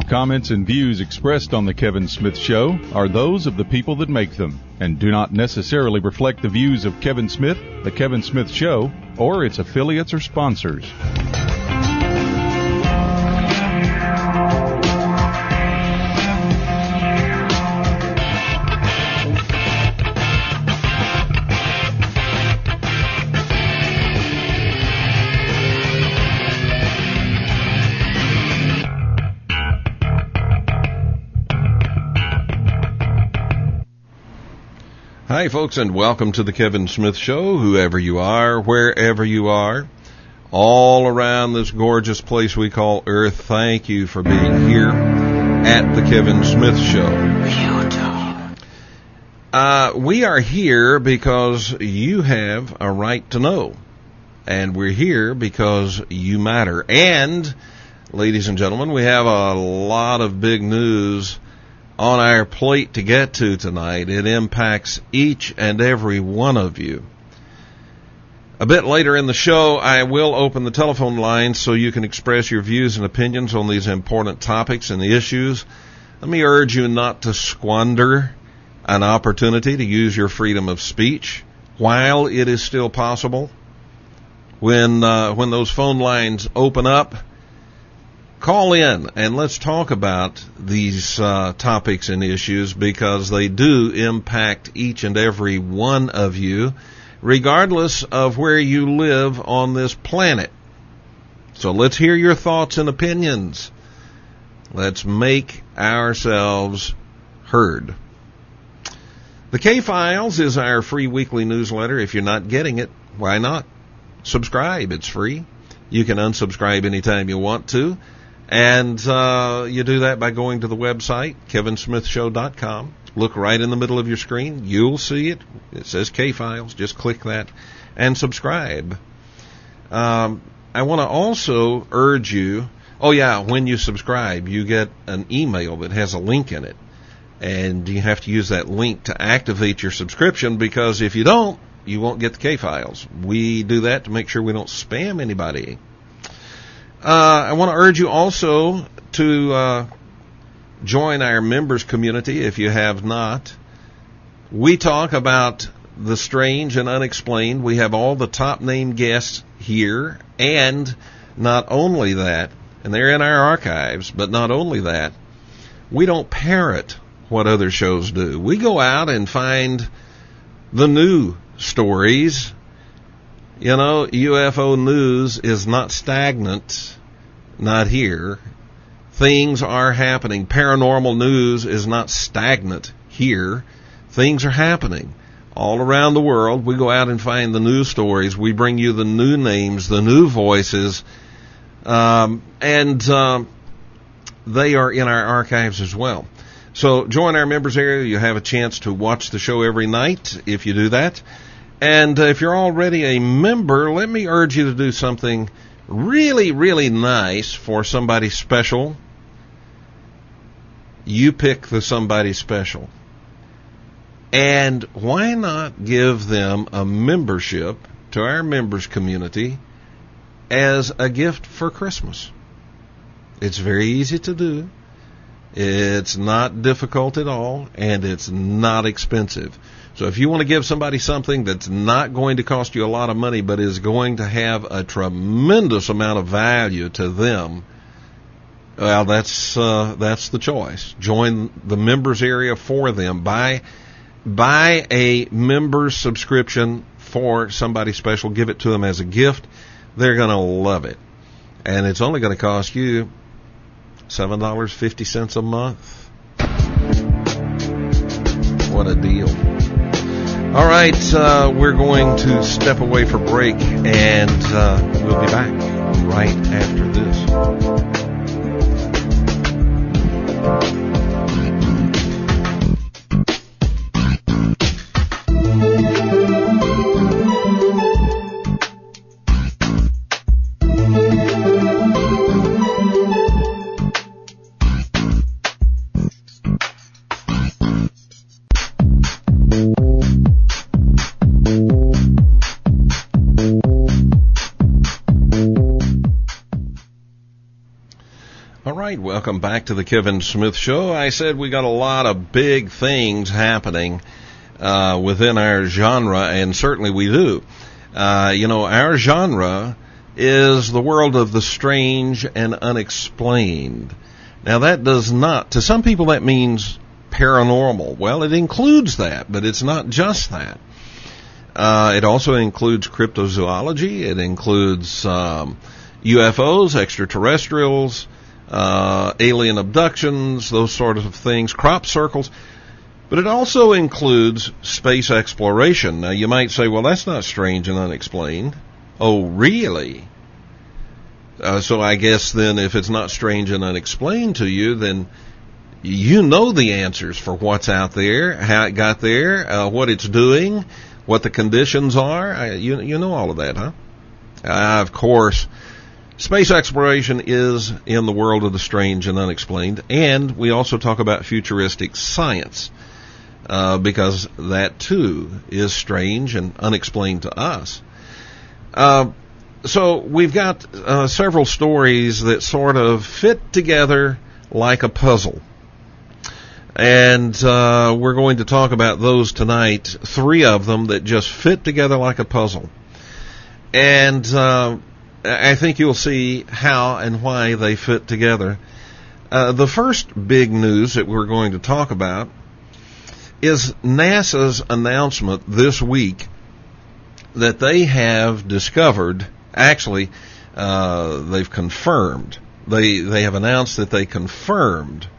comments and views expressed on The Kevin Smith Show are those of the people that make them and do not necessarily reflect the views of Kevin Smith, The Kevin Smith Show, or its affiliates or sponsors. Hi, folks, and welcome to the Kevin Smith Show, whoever you are, wherever you are, all around this gorgeous place we call Earth. Thank you for being here at the Kevin Smith Show. We are here because you have a right to know, and we're here because you matter. And, ladies and gentlemen, we have a lot of big news on our plate to get to tonight. It impacts each and every one of you. A bit later in the show, I will open the telephone lines so you can express your views and opinions on these important topics and the issues. Let me urge you not to squander an opportunity to use your freedom of speech while it is still possible. When those phone lines open up, call in and let's talk about these topics and issues, because they do impact each and every one of you, regardless of where you live on this planet. So let's hear your thoughts and opinions. Let's make ourselves heard. The K-Files is our free weekly newsletter. If you're not getting it, why not? Subscribe. It's free. You can unsubscribe anytime you want to. And you do that by going to the website, kevinsmithshow.com. Look right in the middle of your screen. You'll see it. It says K-Files. Just click that and subscribe. I want to also urge you, when you subscribe, you get an email that has a link in it. And you have to use that link to activate your subscription, because if you don't, you won't get the K-Files. We do that to make sure we don't spam anybody. I want to urge you also to join our members community if you have not. We talk about the strange and unexplained. We have all the top name guests here, and not only that, and they're in our archives, but not only that, we don't parrot what other shows do. We go out and find the new stories. You know, UFO news is not stagnant, not here. Things are happening. Paranormal news is not stagnant here. Things are happening all around the world. We go out and find the new stories. We bring you the new names, the new voices, and they are in our archives as well. So join our members area. You have a chance to watch the show every night if you do that. And if you're already a member, let me urge you to do something really, really nice for somebody special. You pick the somebody special. And why not give them a membership to our members community as a gift for Christmas? It's very easy to do. It's not difficult at all, and it's not expensive. So if you want to give somebody something that's not going to cost you a lot of money, but is going to have a tremendous amount of value to them, well, that's the choice. Join the members area for them. Buy a member subscription for somebody special. Give it to them as a gift. They're going to love it. And it's only going to cost you $7.50 a month. What a deal. All right, we're going to step away for break, and we'll be back right after this. right, welcome back to the Kevin Smith Show. I said we got a lot of big things happening within our genre, and certainly we do. Our genre is the world of the strange and unexplained. Now that does not, to some people that means paranormal. Well, it includes that, but it's not just that. It also includes cryptozoology. It includes UFOs, extraterrestrials, alien abductions, those sort of things, crop circles. But it also includes space exploration. Now, you might say, well, that's not strange and unexplained. Oh, really? So I guess then if it's not strange and unexplained to you, then you know the answers for what's out there, how it got there, what it's doing, what the conditions are. You know all of that, huh? Of course, space exploration is in the world of the strange and unexplained, and we also talk about futuristic science, because that too is strange and unexplained to us. So we've got several stories that sort of fit together like a puzzle. And we're going to talk about those tonight, 3 of them that just fit together like a puzzle. And I think you'll see how and why they fit together. The first big news that we're going to talk about is NASA's announcement this week that they have discovered, actually, they've confirmed, they have announced that they confirmed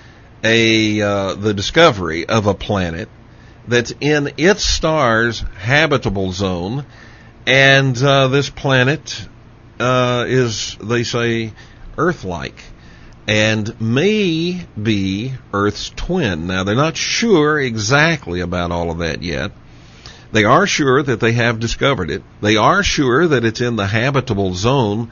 the discovery of a planet that's in its star's habitable zone, and this planet is, they say, Earth-like, and may be Earth's twin. Now, they're not sure exactly about all of that yet. They are sure that they have discovered it. They are sure that it's in the habitable zone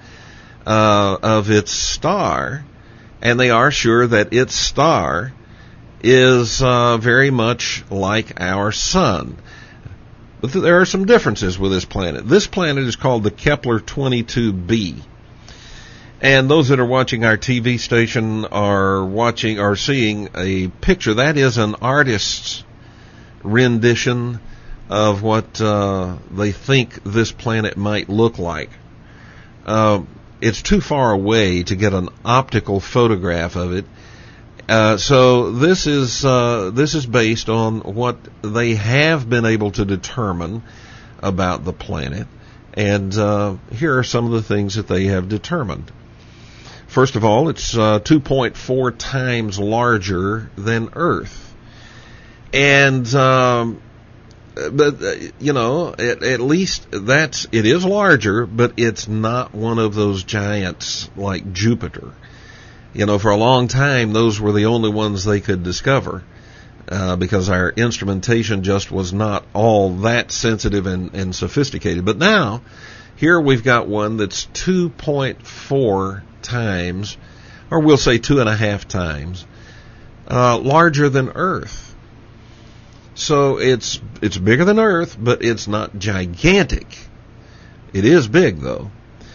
of its star, and they are sure that its star is very much like our sun. But there are some differences with this planet. This planet is called the Kepler-22b. And those that are watching our TV station are seeing a picture. That is an artist's rendition of what they think this planet might look like. It's too far away to get an optical photograph of it. So this is based on what they have been able to determine about the planet. And here are some of the things that they have determined. First of all, it's 2.4 times larger than Earth. And but at least it is larger, but it's not one of those giants like Jupiter. For a long time, those were the only ones they could discover, because our instrumentation just was not all that sensitive and sophisticated. But now, here we've got one that's 2.4 times, or we'll say 2.5 times, larger than Earth. So it's bigger than Earth, but it's not gigantic. It is big, though.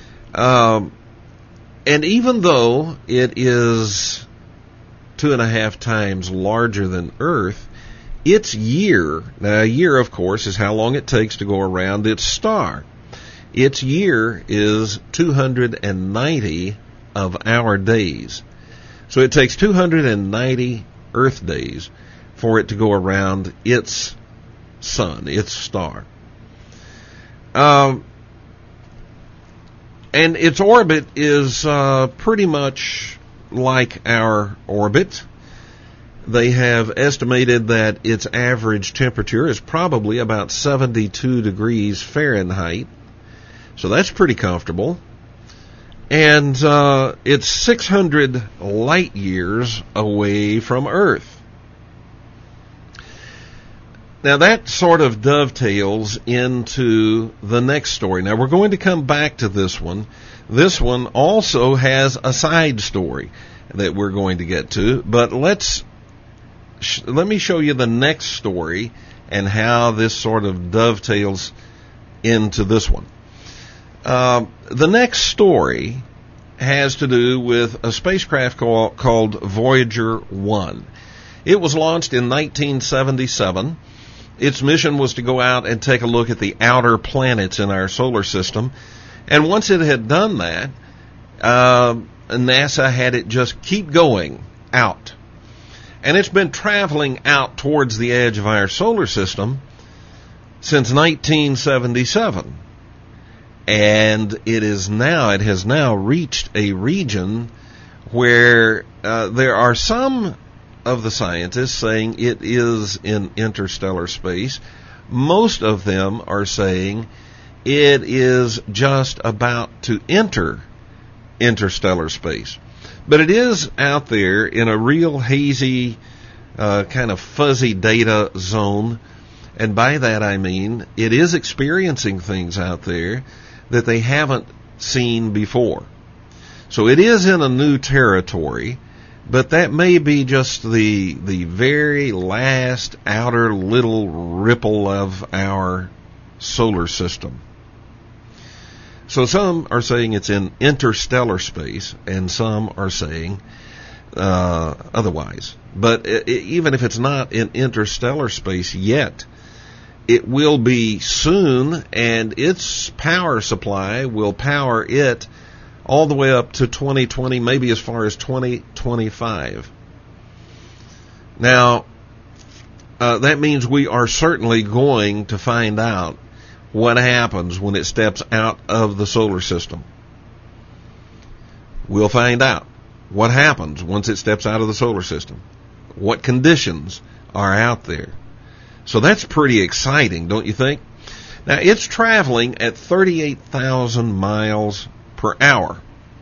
And even though it is 2.5 times larger than Earth, its year, now a year, of course, is how long it takes to go around its star. Its year is 290 of our days. So it takes 290 Earth days for it to go around its sun, its star. And its orbit is pretty much like our orbit. They have estimated that its average temperature is probably about 72 degrees Fahrenheit. So that's pretty comfortable. And it's 600 light years away from Earth. Now that sort of dovetails into the next story. Now we're going to come back to this one. This one also has a side story that we're going to get to, but let me show you the next story and how this sort of dovetails into this one. The next story has to do with a spacecraft called Voyager 1. It was launched in 1977. Its mission was to go out and take a look at the outer planets in our solar system. And once it had done that, NASA had it just keep going out. And it's been traveling out towards the edge of our solar system since 1977. And it has now reached a region where there are some of the scientists saying it is in interstellar space. Most of them are saying it is just about to enter interstellar space. But it is out there in a real hazy, kind of fuzzy data zone. And by that I mean it is experiencing things out there that they haven't seen before. So it is in a new territory, but that may be just the very last outer little ripple of our solar system. So some are saying it's in interstellar space, and some are saying otherwise. But even if it's not in interstellar space yet, it will be soon, and its power supply will power it all the way up to 2020, maybe as far as 2025. Now, that means we are certainly going to find out what happens when it steps out of the solar system. We'll find out what happens once it steps out of the solar system. What conditions are out there. So that's pretty exciting, don't you think? Now, it's traveling at 38,000 miles per hour.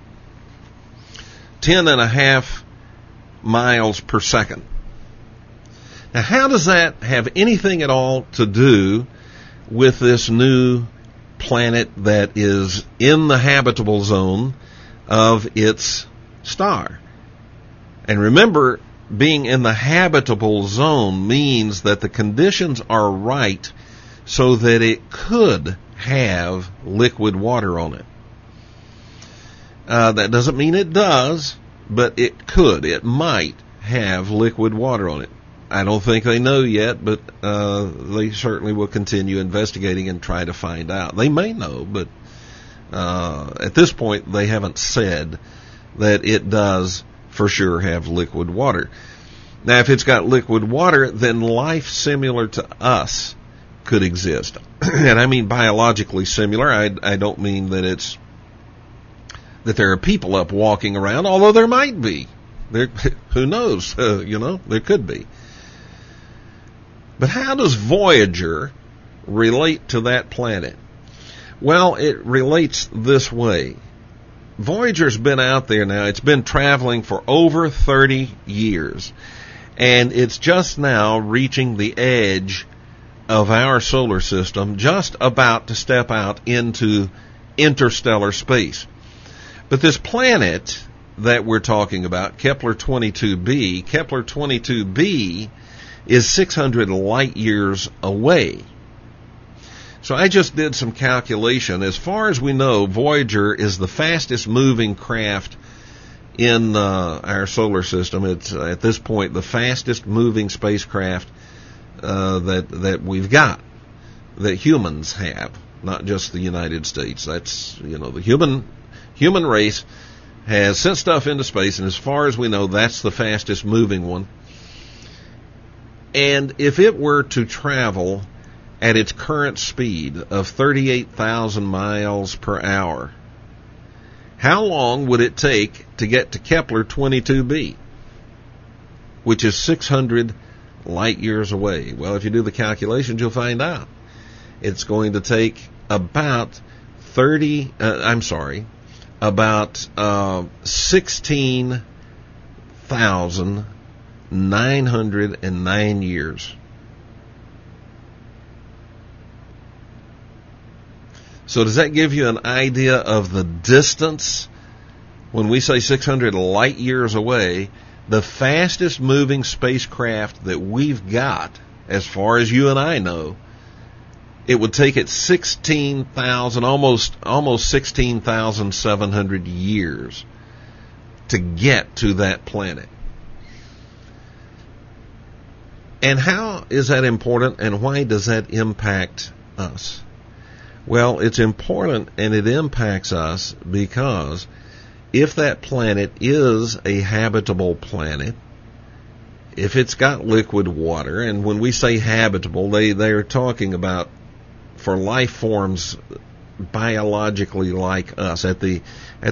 10.5 miles per second. Now, how does that have anything at all to do with this new planet that is in the habitable zone of its star? And remember, being in the habitable zone means that the conditions are right so that it could have liquid water on it. That doesn't mean it does, but it could. It might have liquid water on it. I don't think they know yet, but they certainly will continue investigating and try to find out. They may know, but at this point they haven't said that it does for sure have liquid water. Now, if it's got liquid water, then life similar to us could exist. And I mean biologically similar. I don't mean that there are people up walking around, although there might be. Who knows? There could be. But how does Voyager relate to that planet? Well, it relates this way. Voyager's been out there now. It's been traveling for over 30 years. And it's just now reaching the edge of our solar system, just about to step out into interstellar space. But this planet that we're talking about, Kepler-22b, is 600 light years away. So I just did some calculation. As far as we know, Voyager is the fastest moving craft in our solar system. It's at this point the fastest moving spacecraft that we've got, that humans have, not just the United States. That's, the human race has sent stuff into space, and as far as we know, that's the fastest moving one. And if it were to travel at its current speed of 38,000 miles per hour, how long would it take to get to Kepler-22b, which is 600 light years away? Well, if you do the calculations, you'll find out. It's going to take about 16,909 years. So does that give you an idea of the distance? When we say 600 light years away, the fastest moving spacecraft that we've got, as far as you and I know, it would take it 16,000, almost 16,700 years to get to that planet. And how is that important, and why does that impact us? Well, it's important, and it impacts us because if that planet is a habitable planet, if it's got liquid water, and when we say habitable, they're talking about for life forms biologically like us at the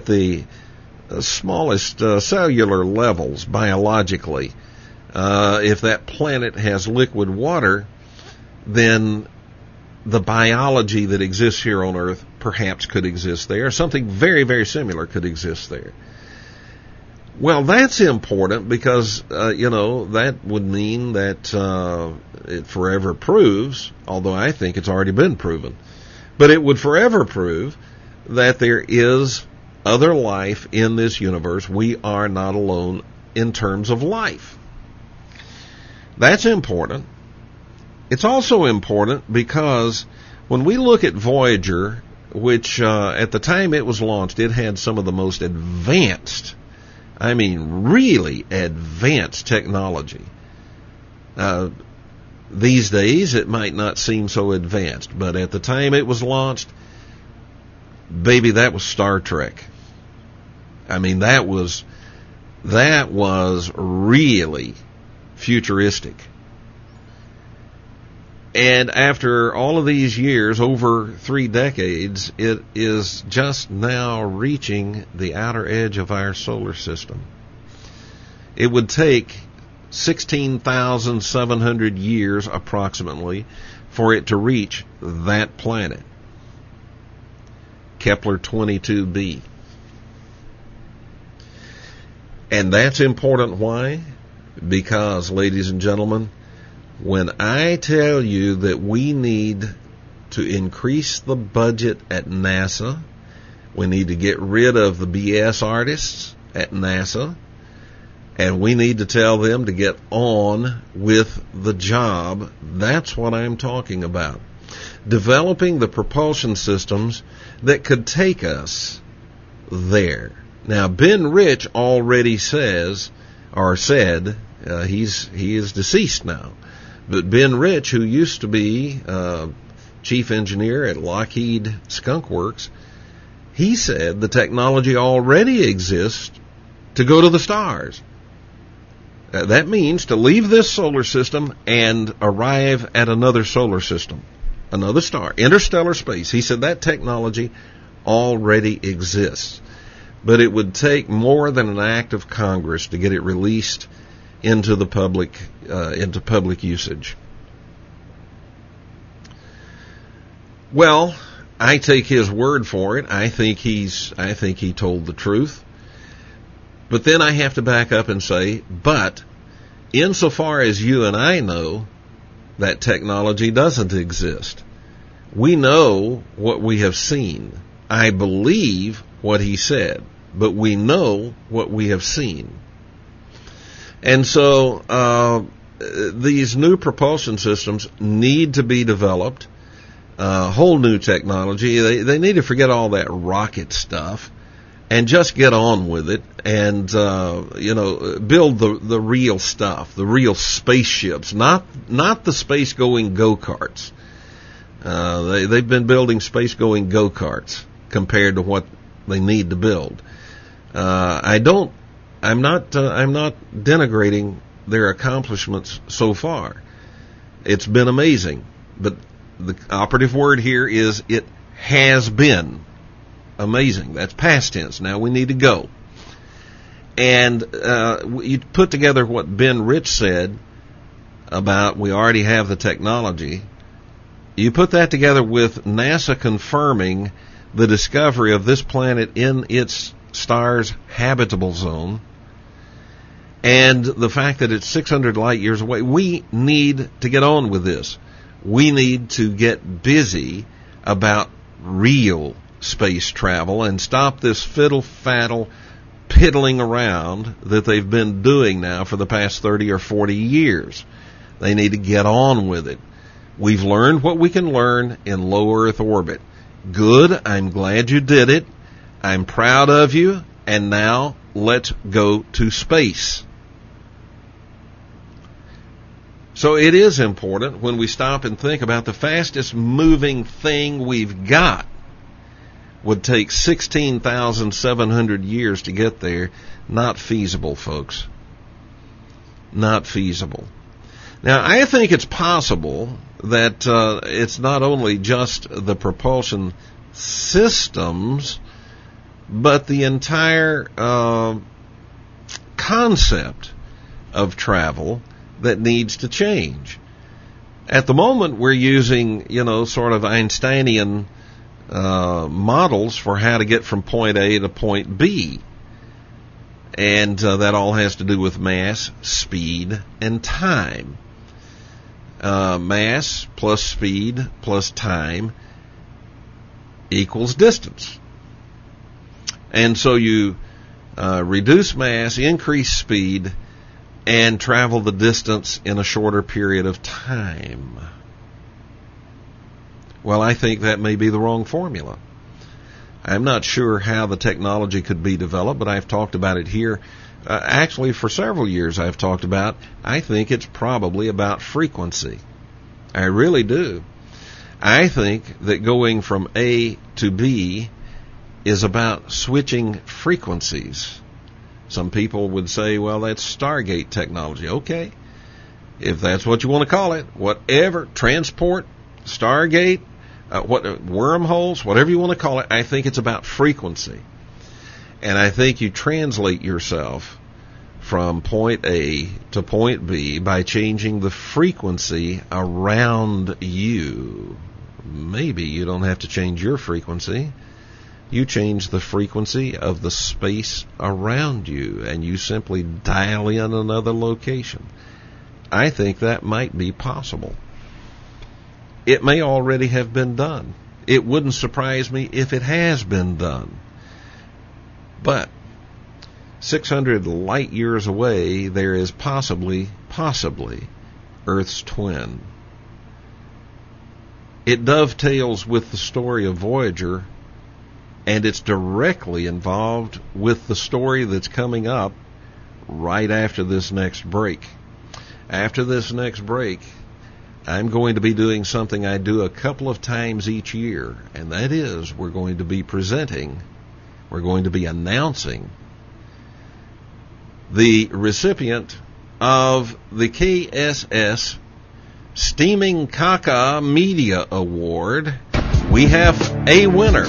smallest cellular levels biologically. If that planet has liquid water, then the biology that exists here on Earth perhaps could exist there. Something very, very similar could exist there. Well, that's important because, that would mean that it forever proves, although I think it's already been proven, but it would forever prove that there is other life in this universe. We are not alone in terms of life. That's important. It's also important because when we look at Voyager, which at the time it was launched, it had some of the most advanced, really advanced technology. These days, it might not seem so advanced, but at the time it was launched, baby, that was Star Trek. That was really futuristic. And after all of these years, over 3 decades, it is just now reaching the outer edge of our solar system. It would take 16,700 years approximately for it to reach that planet, Kepler 22b. And that's important. Why? Because, ladies and gentlemen, when I tell you that we need to increase the budget at NASA, we need to get rid of the BS artists at NASA, and we need to tell them to get on with the job, that's what I'm talking about. Developing the propulsion systems that could take us there. Now, Ben Rich already said, he is deceased now, but Ben Rich, who used to be chief engineer at Lockheed Skunk Works, he said the technology already exists to go to the stars. That means to leave this solar system and arrive at another solar system, another star, interstellar space. He said that technology already exists, but it would take more than an act of Congress to get it released into the public usage. Well, I take his word for it. I think he told the truth. But then I have to back up and say, but insofar as you and I know, that technology doesn't exist. We know what we have seen. I believe what he said, but we know what we have seen. And so these new propulsion systems need to be developed, whole new technology. They need to forget all that rocket stuff and just get on with it and, build the real stuff, the real spaceships, not the space-going go-karts. They've been building space-going go-karts compared to what they need to build. I'm not denigrating their accomplishments so far. It's been amazing, but the operative word here is it has been amazing. That's past tense. Now we need to go. And you put together what Ben Rich said about we already have the technology. You put that together with NASA confirming the discovery of this planet in its star's habitable zone, and the fact that it's 600 light years away. We need to get on with this. We need to get busy about real space travel and stop this fiddle-faddle piddling around that they've been doing now for the past 30 or 40 years. They need to get on with it. We've learned what we can learn in low Earth orbit. Good, I'm glad you did it. I'm proud of you, and now let's go to space. So it is important when we stop and think about the fastest moving thing we've got would take 16,700 years to get there. Not feasible, folks. Not feasible. Now, I think it's possible that it's not only just the propulsion systems, but the entire concept of travel that needs to change. At the moment, we're using, sort of Einsteinian models for how to get from point A to point B. And that all has to do with mass, speed, and time. Mass plus speed plus time equals distance. And so you reduce mass, increase speed, and travel the distance in a shorter period of time. Well, I think that may be the wrong formula. I'm not sure how the technology could be developed, but I've talked about it here. Actually, for several years I've talked about, I think it's probably about frequency. I really do. I think that going from A to B is about switching frequencies. Some people would say, well, that's Stargate technology. Okay, if that's what you want to call it, whatever, transport, Stargate, wormholes, whatever you want to call it, I think it's about frequency. And I think you translate yourself from point A to point B by changing the frequency around you. Maybe you don't have to change your frequency. You change the frequency of the space around you, and you simply dial in another location. I think that might be possible. It may already have been done. It wouldn't surprise me if it has been done. But 600 light years away, there is possibly Earth's twin. It dovetails with the story of Voyager, and it's directly involved with the story that's coming up right after this next break. After this next break, I'm going to be doing something I do a couple of times each year, and that is we're going to be announcing the recipient of the KSS Steaming Caca Media Award. We have a winner.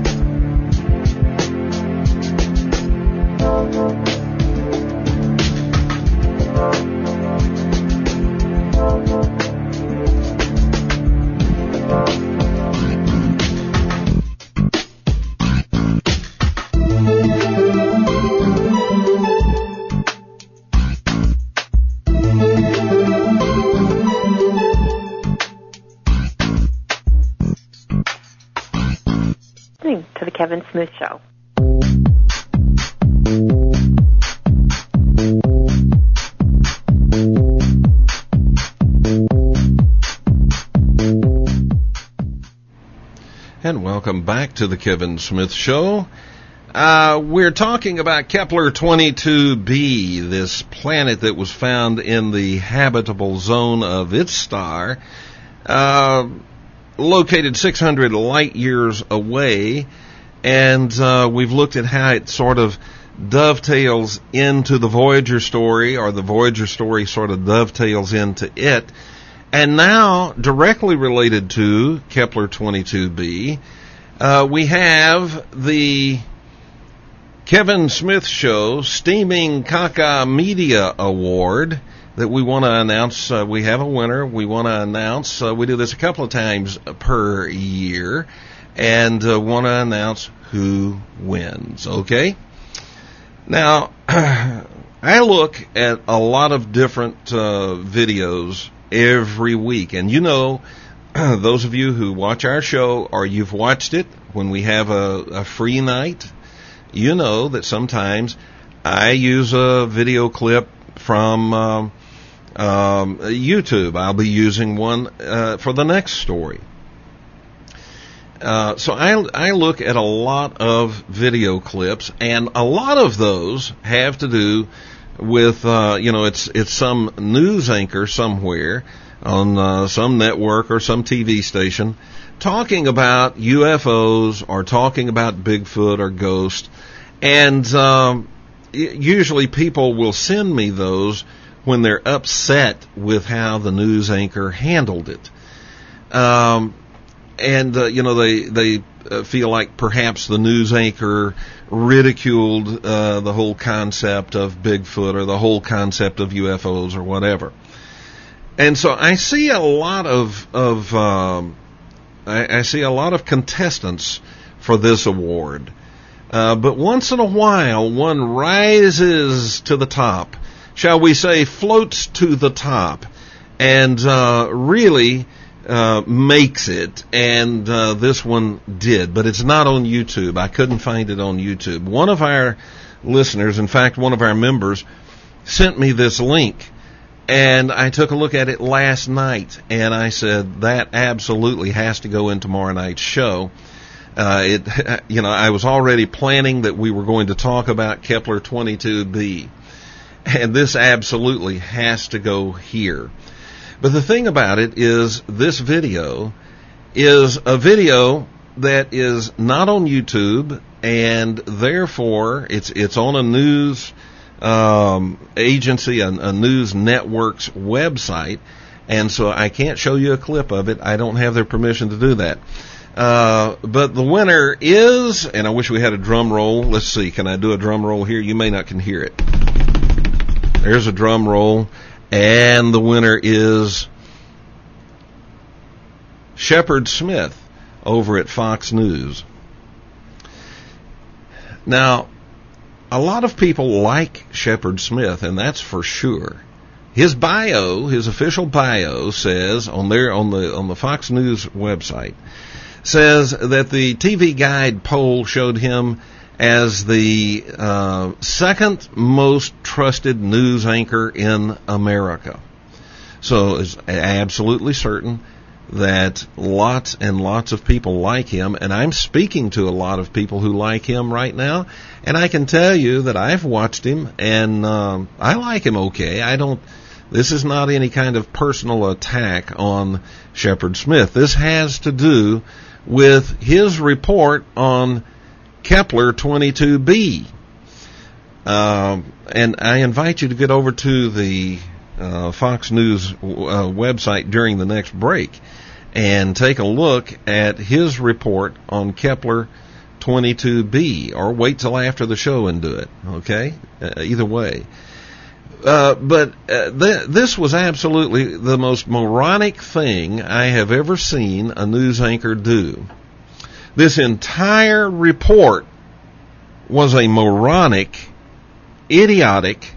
To the Kevin Smith Show. And welcome back to the Kevin Smith Show. We're talking about Kepler 22b, this planet that was found in the habitable zone of its star, located 600 light years away, and we've looked at how it sort of dovetails into the Voyager story, or the Voyager story sort of dovetails into it. And now, directly related to Kepler 22b, we have the Kevin Smith Show Steaming Caca Media Award that we want to announce. We have a winner. We want to announce. We do this a couple of times per year, and want to announce who wins. Okay? Now, I look at a lot of different videos every week, and those of you who watch our show, or you've watched it when we have a free night, you know that sometimes I use a video clip from YouTube. I'll be using one for the next story. So I look at a lot of video clips, and a lot of those have to do with it's some news anchor somewhere on some network or some TV station talking about UFOs or talking about Bigfoot or ghosts, and usually people will send me those when they're upset with how the news anchor handled it. They feel like perhaps the news anchor ridiculed the whole concept of Bigfoot or the whole concept of UFOs or whatever. And so I see a lot of contestants for this award. But once in a while, one rises to the top, shall we say, floats to the top, and really makes it, and this one did, but it's not on YouTube. I couldn't find it on YouTube. One of our listeners, in fact, one of our members, sent me this link, and I took a look at it last night, and I said, that absolutely has to go in tomorrow night's show. I was already planning that we were going to talk about Kepler 22b, and this absolutely has to go here. But the thing about it is, this video is a video that is not on YouTube, and therefore it's on a news agency, a news network's website, and so I can't show you a clip of it. I don't have their permission to do that. But the winner is, and I wish we had a drum roll. Let's see, can I do a drum roll here? You may not can hear it. There's a drum roll, and the winner is Shepard Smith over at Fox News. Now, a lot of people like Shepard Smith, and that's for sure. His bio, his official bio, says on the Fox News website, says that the TV Guide poll showed him as the second most trusted news anchor in America. So it's absolutely certain that lots and lots of people like him, and I'm speaking to a lot of people who like him right now, and I can tell you that I've watched him, and I like him okay. This is not any kind of personal attack on Shepard Smith. This has to do with his report on Kepler 22b. And I invite you to get over to the Fox News website during the next break and take a look at his report on Kepler 22b, or wait till after the show and do it, okay? Either way. This was absolutely the most moronic thing I have ever seen a news anchor do. This entire report was a moronic, idiotic,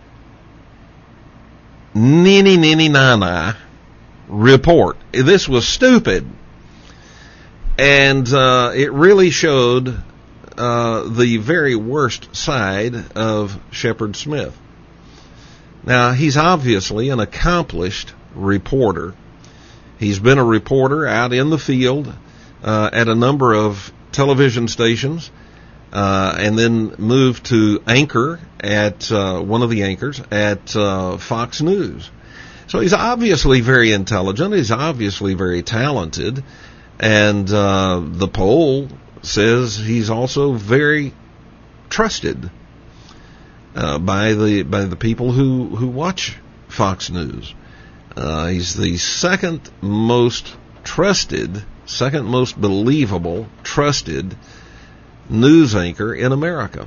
nana report. This was stupid. And it really showed the very worst side of Shepard Smith. Now, he's obviously an accomplished reporter. He's been a reporter out in the field at a number of television stations, and then moved to anchor at one of the anchors at Fox News. So he's obviously very intelligent. He's obviously very talented, and the poll says he's also very trusted by the people who watch Fox News. He's the second most trusted, second most believable, trusted news anchor in America.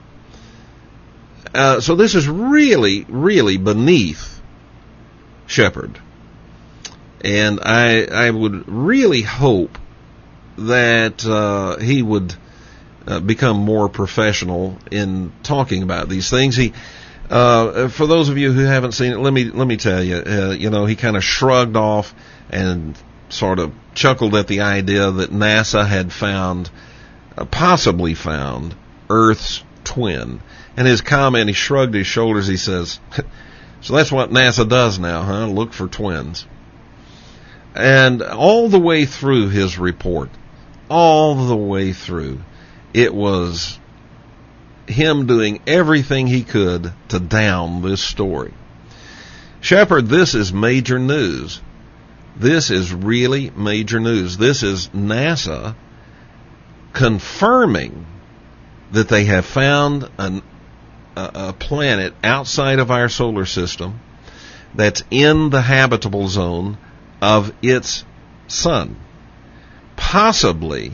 So this is really, really beneath Shepard. And I would really hope that he would become more professional in talking about these things. He, for those of you who haven't seen it, let me tell you, he kind of shrugged off and sort of chuckled at the idea that NASA had possibly found Earth's twin. And his comment, he shrugged his shoulders, he says, So that's what NASA does now, huh? Look for twins. And all the way through his report, all the way through, it was him doing everything he could to down this story. Shepard, this is major news. This is really major news. This is NASA confirming that they have found a planet outside of our solar system that's in the habitable zone of its sun. Possibly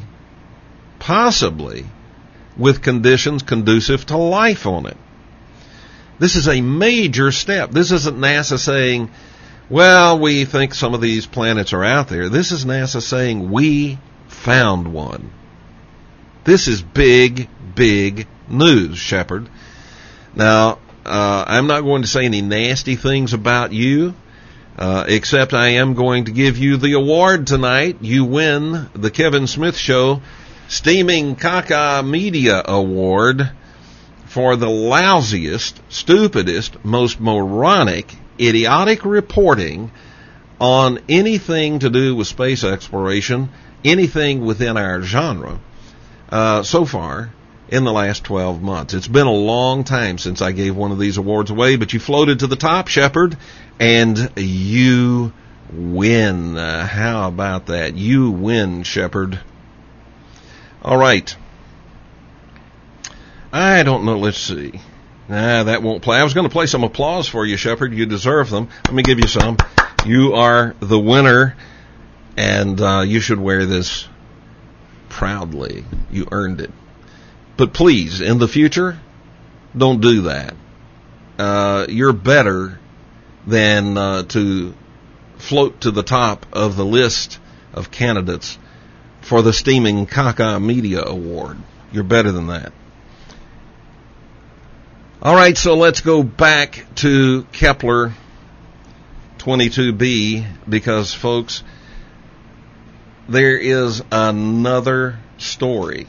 with conditions conducive to life on it. This is a major step. This isn't NASA saying, well, we think some of these planets are out there. This is NASA saying, we found one. This is big, big news, Shepard. Now, I'm not going to say any nasty things about you, except I am going to give you the award tonight. You win the Kevin Smith Show Steaming Caca Media Award for the lousiest, stupidest, most moronic, idiotic reporting on anything to do with space exploration, anything within our genre, so far in the last 12 months. It's been a long time since I gave one of these awards away, but you floated to the top, Shepard, and you win. How about that? You win, Shepard. All right. I don't know. Let's see. That won't play. I was going to play some applause for you, Shepard. You deserve them. Let me give you some. You are the winner, and you should wear this proudly. You earned it. But please, in the future, don't do that. You're better than to float to the top of the list of candidates for the Steaming Caca Media Award. You're better than that. All right, so let's go back to Kepler 22b, because, folks, there is another story.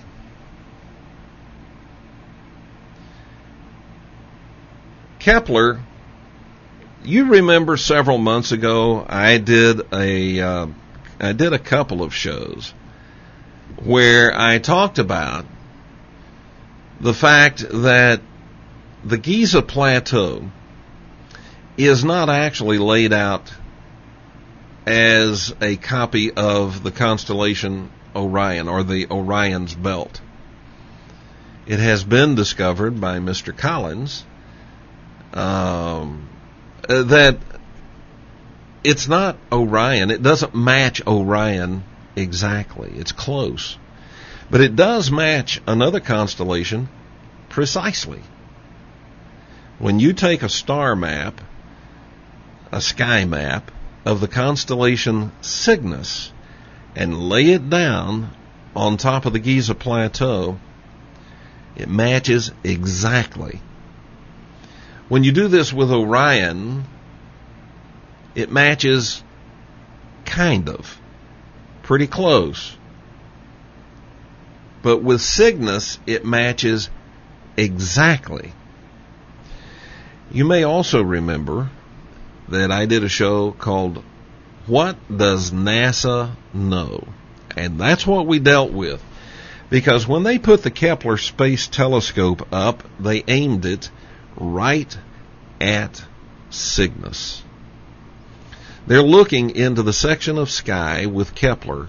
Kepler, you remember several months ago I did a couple of shows where I talked about the fact that the Giza Plateau is not actually laid out as a copy of the constellation Orion or the Orion's Belt. It has been discovered by Mr. Collins that it's not Orion. It doesn't match Orion exactly. It's close. But it does match another constellation precisely. When you take a star map, a sky map, of the constellation Cygnus and lay it down on top of the Giza Plateau, it matches exactly. When you do this with Orion, it matches kind of, pretty close. But with Cygnus, it matches exactly. You may also remember that I did a show called What Does NASA Know? And that's what we dealt with. Because when they put the Kepler Space Telescope up, they aimed it right at Cygnus. They're looking into the section of sky with Kepler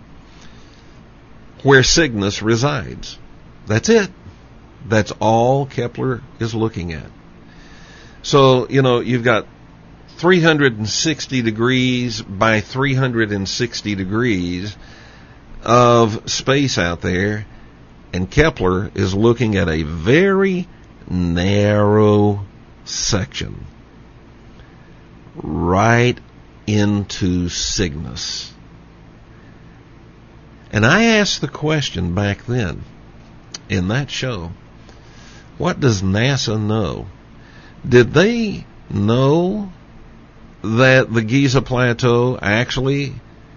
where Cygnus resides. That's it. That's all Kepler is looking at. So, you've got 360 degrees by 360 degrees of space out there, and Kepler is looking at a very narrow section right into Cygnus. And I asked the question back then in that show, what does NASA know? Did they know that the Giza Plateau actually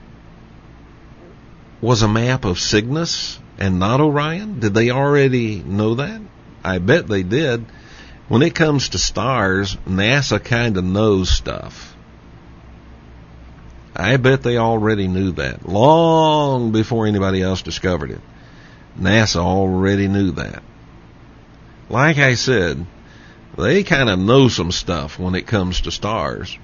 was a map of Cygnus and not Orion? Did they already know that? I bet they did. When it comes to stars, NASA kind of knows stuff. I bet they already knew that long before anybody else discovered it. NASA already knew that. Like I said, they kind of know some stuff when it comes to stars.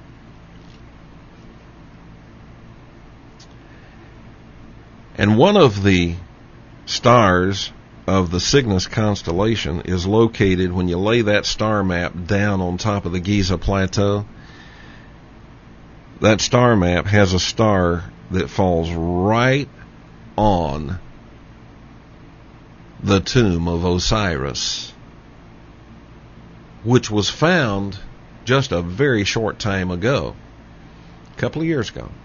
And one of the stars of the Cygnus constellation is located, when you lay that star map down on top of the Giza Plateau, that star map has a star that falls right on the tomb of Osiris, which was found just a very short time ago, a couple of years ago.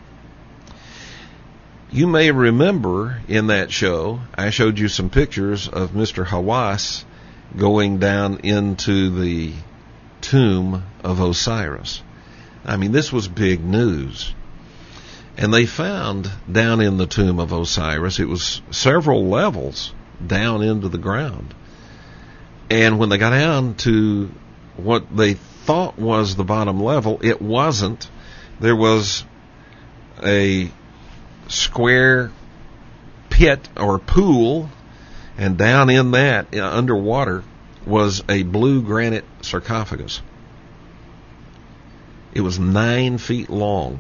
You may remember in that show, I showed you some pictures of Mr. Hawass going down into the tomb of Osiris. I mean, this was big news. And they found down in the tomb of Osiris, it was several levels down into the ground. And when they got down to what they thought was the bottom level, it wasn't. There was a square pit or pool, and down in that, underwater, was a blue granite sarcophagus. It was 9 feet long.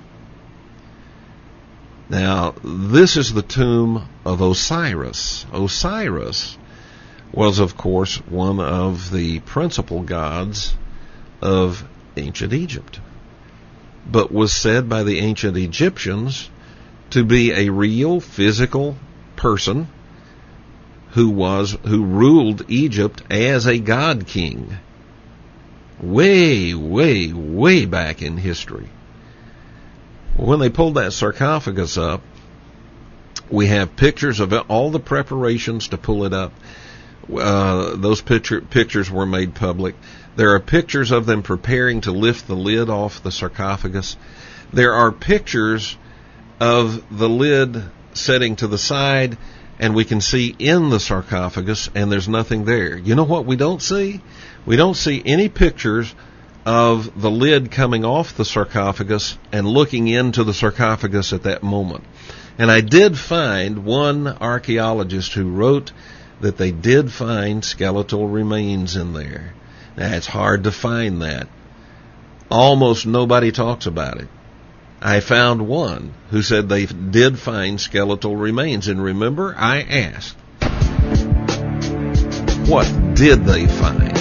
Now, this is the tomb of Osiris. Osiris was, of course, one of the principal gods of ancient Egypt, but was said by the ancient Egyptians to be a real physical person who ruled Egypt as a god king way, way, way back in history. When they pulled that sarcophagus up, we have pictures of all the preparations to pull it up. Those pictures were made public. There are pictures of them preparing to lift the lid off the sarcophagus. There are pictures of the lid setting to the side, and we can see in the sarcophagus, and there's nothing there. You know what we don't see? We don't see any pictures of the lid coming off the sarcophagus and looking into the sarcophagus at that moment. And I did find one archaeologist who wrote that they did find skeletal remains in there. Now, it's hard to find that. Almost nobody talks about it. I found one who said they did find skeletal remains. And remember, I asked, what did they find?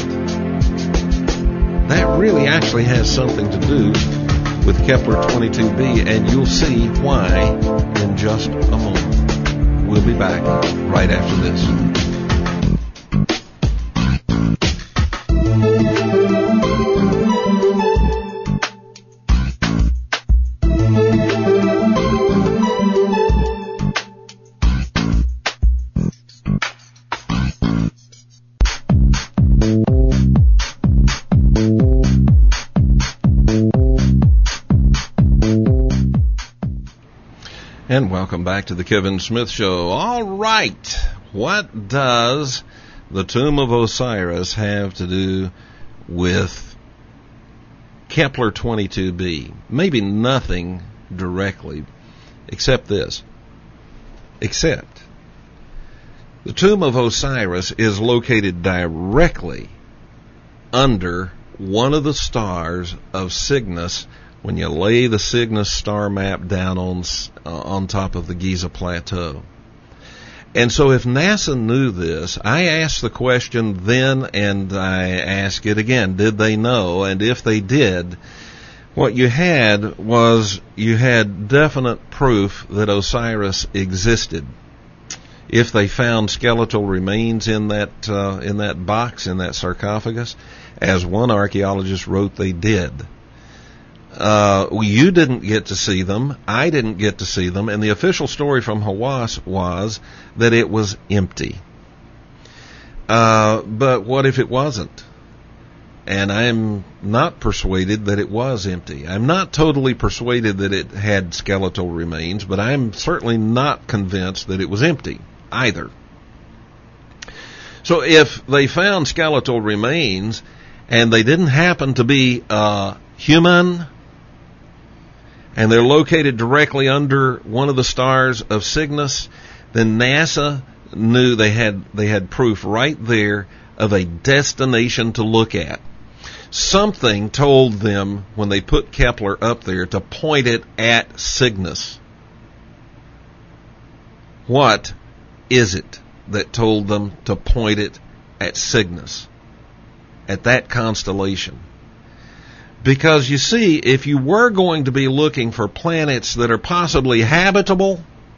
That really actually has something to do with Kepler 22b, and you'll see why in just a moment. We'll be back right after this. And welcome back to the Kevin Smith Show. All right, what does the tomb of Osiris have to do with Kepler 22b? Maybe nothing directly, except this. Except the tomb of Osiris is located directly under one of the stars of Cygnus when you lay the Cygnus star map down on top of the Giza Plateau. And so if NASA knew this, I asked the question then and I ask it again, did they know? And if they did, what you had was you had definite proof that Osiris existed. If they found skeletal remains in that box, in that sarcophagus, as one archaeologist wrote they did. You didn't get to see them. I didn't get to see them. And the official story from Hawass was that it was empty. But what if it wasn't? And I'm not persuaded that it was empty. I'm not totally persuaded that it had skeletal remains, but I'm certainly not convinced that it was empty either. So if they found skeletal remains and they didn't happen to be human, and they're located directly under one of the stars of Cygnus, then NASA knew they had proof right there of a destination to look at. Something told them when they put Kepler up there to point it at Cygnus. What is it that told them to point it at Cygnus, at that constellation? Because you see, if you were going to be looking for planets that are possibly habitable,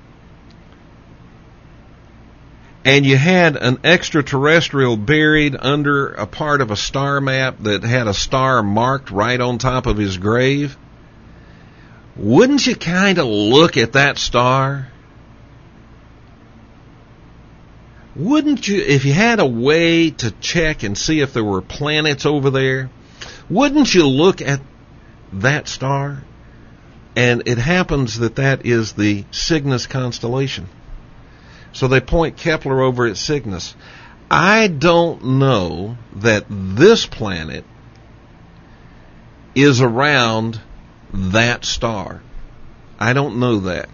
and you had an extraterrestrial buried under a part of a star map that had a star marked right on top of his grave, wouldn't you kind of look at that star? Wouldn't you, if you had a way to check and see if there were planets over there, wouldn't you look at that star? And it happens that is the Cygnus constellation. So they point Kepler over at Cygnus. I don't know that this planet is around that star. I don't know that.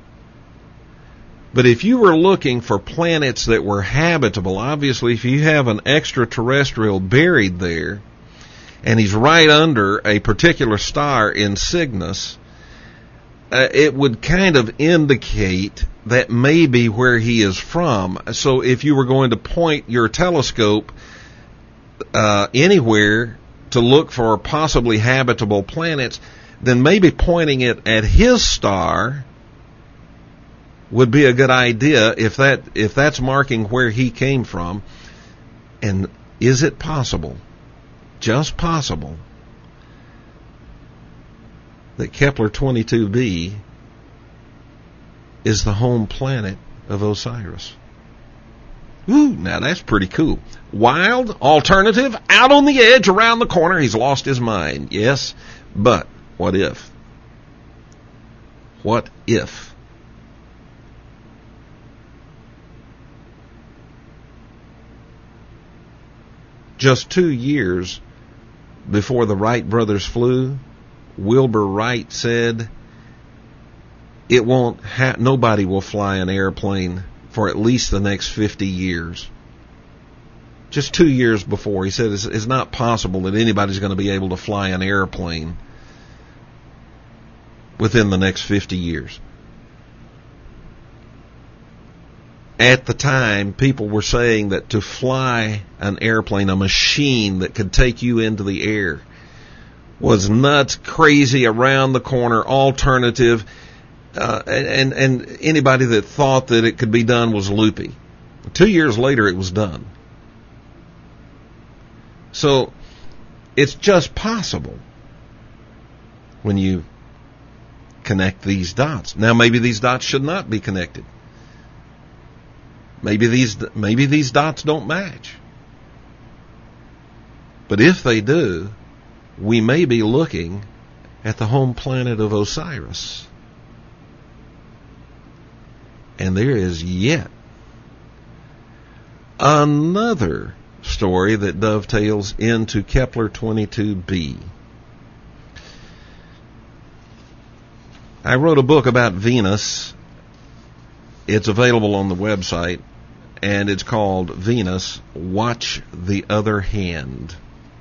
But if you were looking for planets that were habitable, obviously if you have an extraterrestrial buried there, and he's right under a particular star in Cygnus, it would kind of indicate that may be where he is from. So if you were going to point your telescope anywhere to look for possibly habitable planets, then maybe pointing it at his star would be a good idea if that's marking where he came from. And is it possible, just possible, that Kepler 22b is the home planet of Osiris? Ooh, now that's pretty cool. Wild, alternative, out on the edge, around the corner, he's lost his mind. Yes, but what if? What if? Just 2 years before the Wright brothers flew, Wilbur Wright said, nobody will fly an airplane for at least the next 50 years. Just 2 years before, he said it's not possible that anybody's going to be able to fly an airplane within the next 50 years. At the time, people were saying that to fly an airplane, a machine that could take you into the air, was nuts, crazy, around the corner, alternative, and anybody that thought that it could be done was loopy. 2 years later, it was done. So, it's just possible when you connect these dots. Now, maybe these dots should not be connected. Maybe these dots don't match. But if they do, we may be looking at the home planet of Osiris. And there is yet another story that dovetails into Kepler 22b. I wrote a book about Venus. It's available on the website, and it's called Venus, Watch the Other Hand.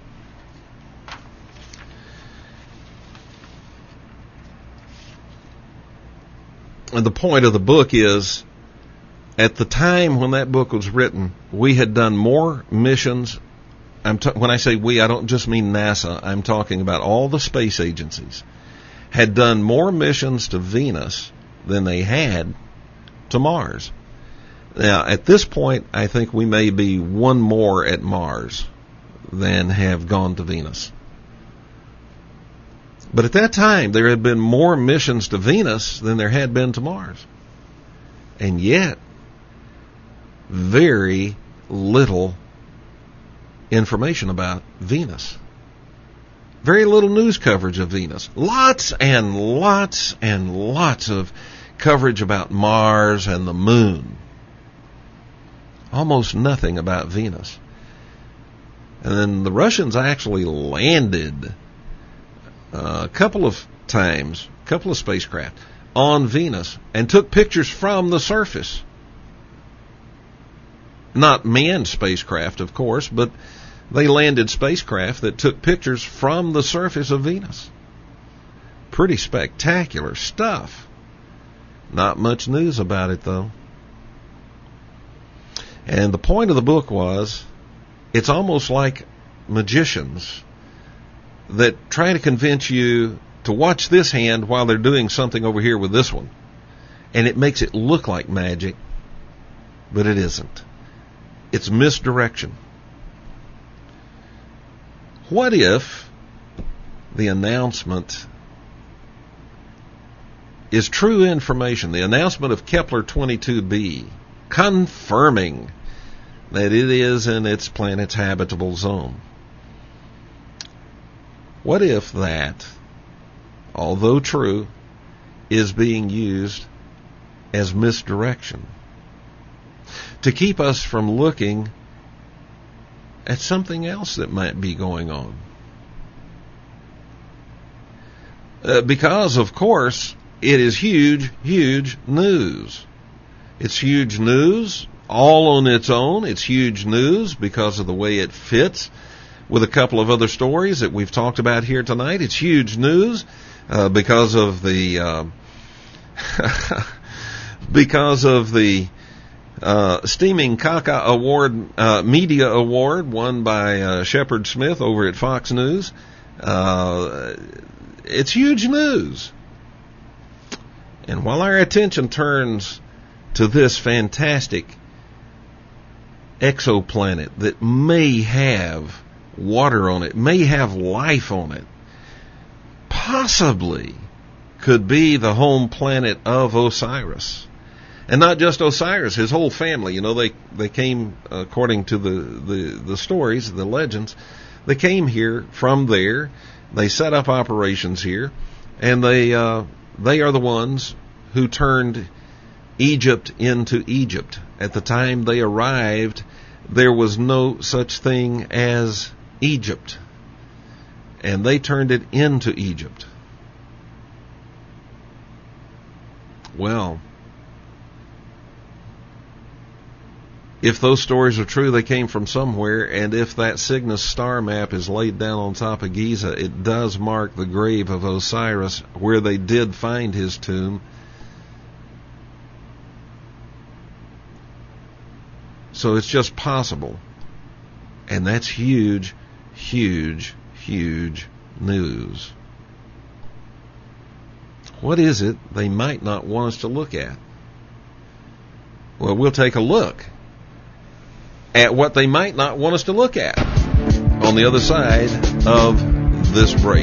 And the point of the book is, at the time when that book was written, we had done more missions. When I say we, I don't just mean NASA. I'm talking about all the space agencies had done more missions to Venus than they had to Mars. Now, at this point, I think we may be one more at Mars than have gone to Venus. But at that time, there had been more missions to Venus than there had been to Mars. And yet, very little information about Venus. Very little news coverage of Venus. Lots and lots and lots of coverage about Mars and the moon. almost nothing about Venus. And then the Russians actually landed a couple of times, a couple of spacecraft on Venus and took pictures from the surface. Not manned spacecraft, of course, but they landed spacecraft that took pictures from the surface of Venus. Pretty spectacular stuff. Not much news about it, though. And the point of the book was, it's almost like magicians that try to convince you to watch this hand while they're doing something over here with this one. And it makes it look like magic, but it isn't. It's misdirection. What if the announcement is true information, the announcement of Kepler 22b, confirming that it is in its planet's habitable zone? What if that, although true, is being used as misdirection to keep us from looking at something else that might be going on? Because, of course, it is huge, huge news. It's huge news all on its own. It's huge news because of the way it fits with a couple of other stories that we've talked about here tonight. It's huge news because of the Steaming Caca Award, Media Award, won by Shepard Smith over at Fox News. It's huge news. And while our attention turns to this fantastic exoplanet that may have water on it, may have life on it, possibly could be the home planet of Osiris. And not just Osiris, his whole family. You know, they came, according to the stories, the legends, they came here from there. They set up operations here, and they are the ones who turned Egypt into Egypt. At the time they arrived, there was no such thing as Egypt, and they turned it into Egypt. Well, if those stories are true, they came from somewhere, and if that Cygnus star map is laid down on top of Giza, it does mark the grave of Osiris, where they did find his tomb. So it's just possible. And that's huge, huge, huge news. What is it they might not want us to look at? Well, we'll take a look at what they might not want us to look at on the other side of this break.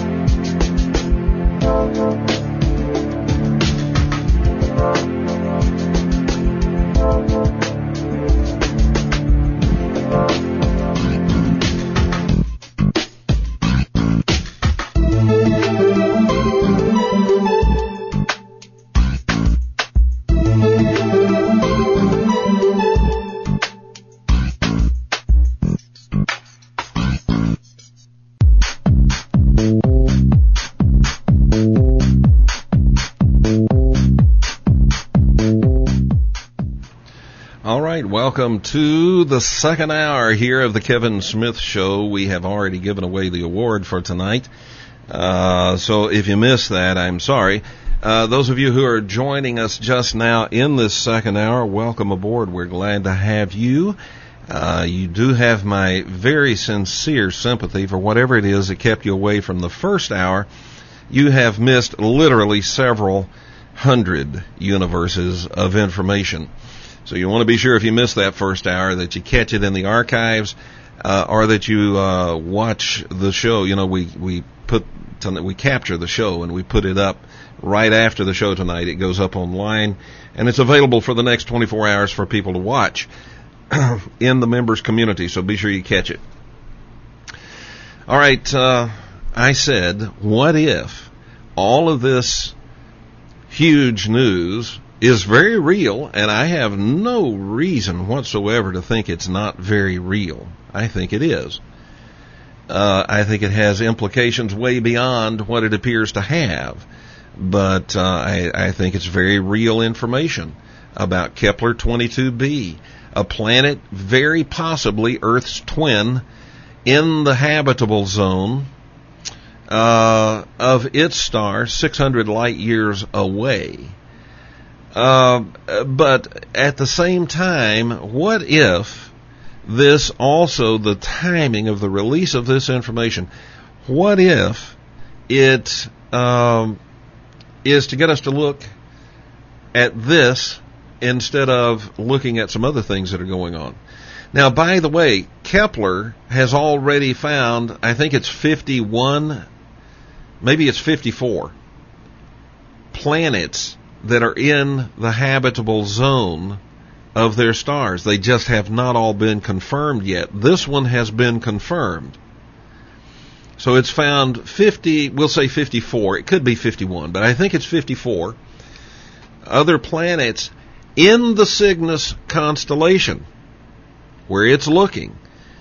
Welcome to the second hour here of the Kevin Smith Show. We have already given away the award for tonight. So if you missed that, I'm sorry. Those of you who are joining us just now in this second hour, welcome aboard. We're glad to have you. You do have my very sincere sympathy for whatever it is that kept you away from the first hour. You have missed literally several hundred universes of information. So you want to be sure if you missed that first hour that you catch it in the archives, or that you watch the show. You know, we capture the show and we put it up right after the show tonight. It goes up online and it's available for the next 24 hours for people to watch in the members community. So be sure you catch it. All right, I said, what if all of this huge news is very real, and I have no reason whatsoever to think it's not very real. I think it is. I think it has implications way beyond what it appears to have. But I think it's very real information about Kepler 22b, a planet very possibly Earth's twin in the habitable zone of its star 600 light years away. But at the same time, what if this also, the timing of the release of this information, what if it is to get us to look at this instead of looking at some other things that are going on? Now, by the way, Kepler has already found, I think it's 51, maybe it's 54 planets that are in the habitable zone of their stars. They just have not all been confirmed yet. This one has been confirmed. So it's found 50, we'll say 54. It could be 51, but I think it's 54 other planets in the Cygnus constellation where it's looking.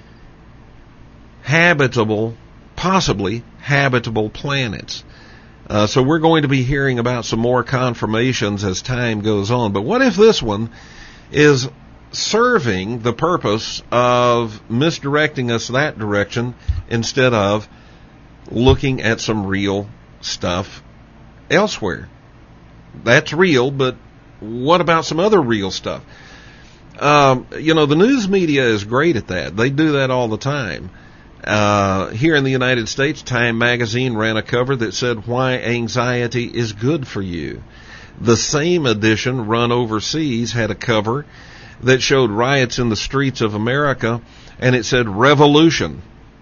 Habitable, possibly habitable planets. So we're going to be hearing about some more confirmations as time goes on. But what if this one is serving the purpose of misdirecting us that direction instead of looking at some real stuff elsewhere? That's real, but what about some other real stuff? The news media is great at that. They do that all the time. Here in the United States, Time magazine ran a cover that said why anxiety is good for you. The same edition run overseas had a cover that showed riots in the streets of America, and it said revolution.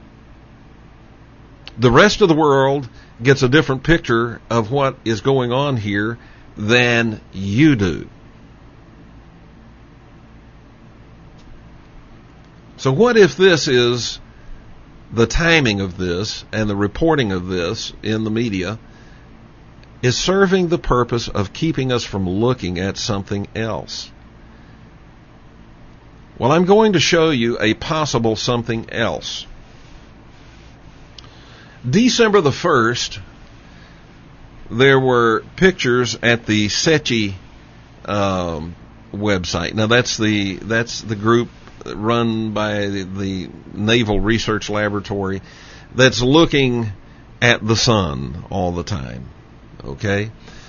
The rest of the world gets a different picture of what is going on here than you do. So what if this is the timing of this and the reporting of this in the media is serving the purpose of keeping us from looking at something else? Well, I'm going to show you a possible something else. December the 1st, there were pictures at the SETI website. Now that's the group run by the Naval Research Laboratory that's looking at the sun all the time. Okay,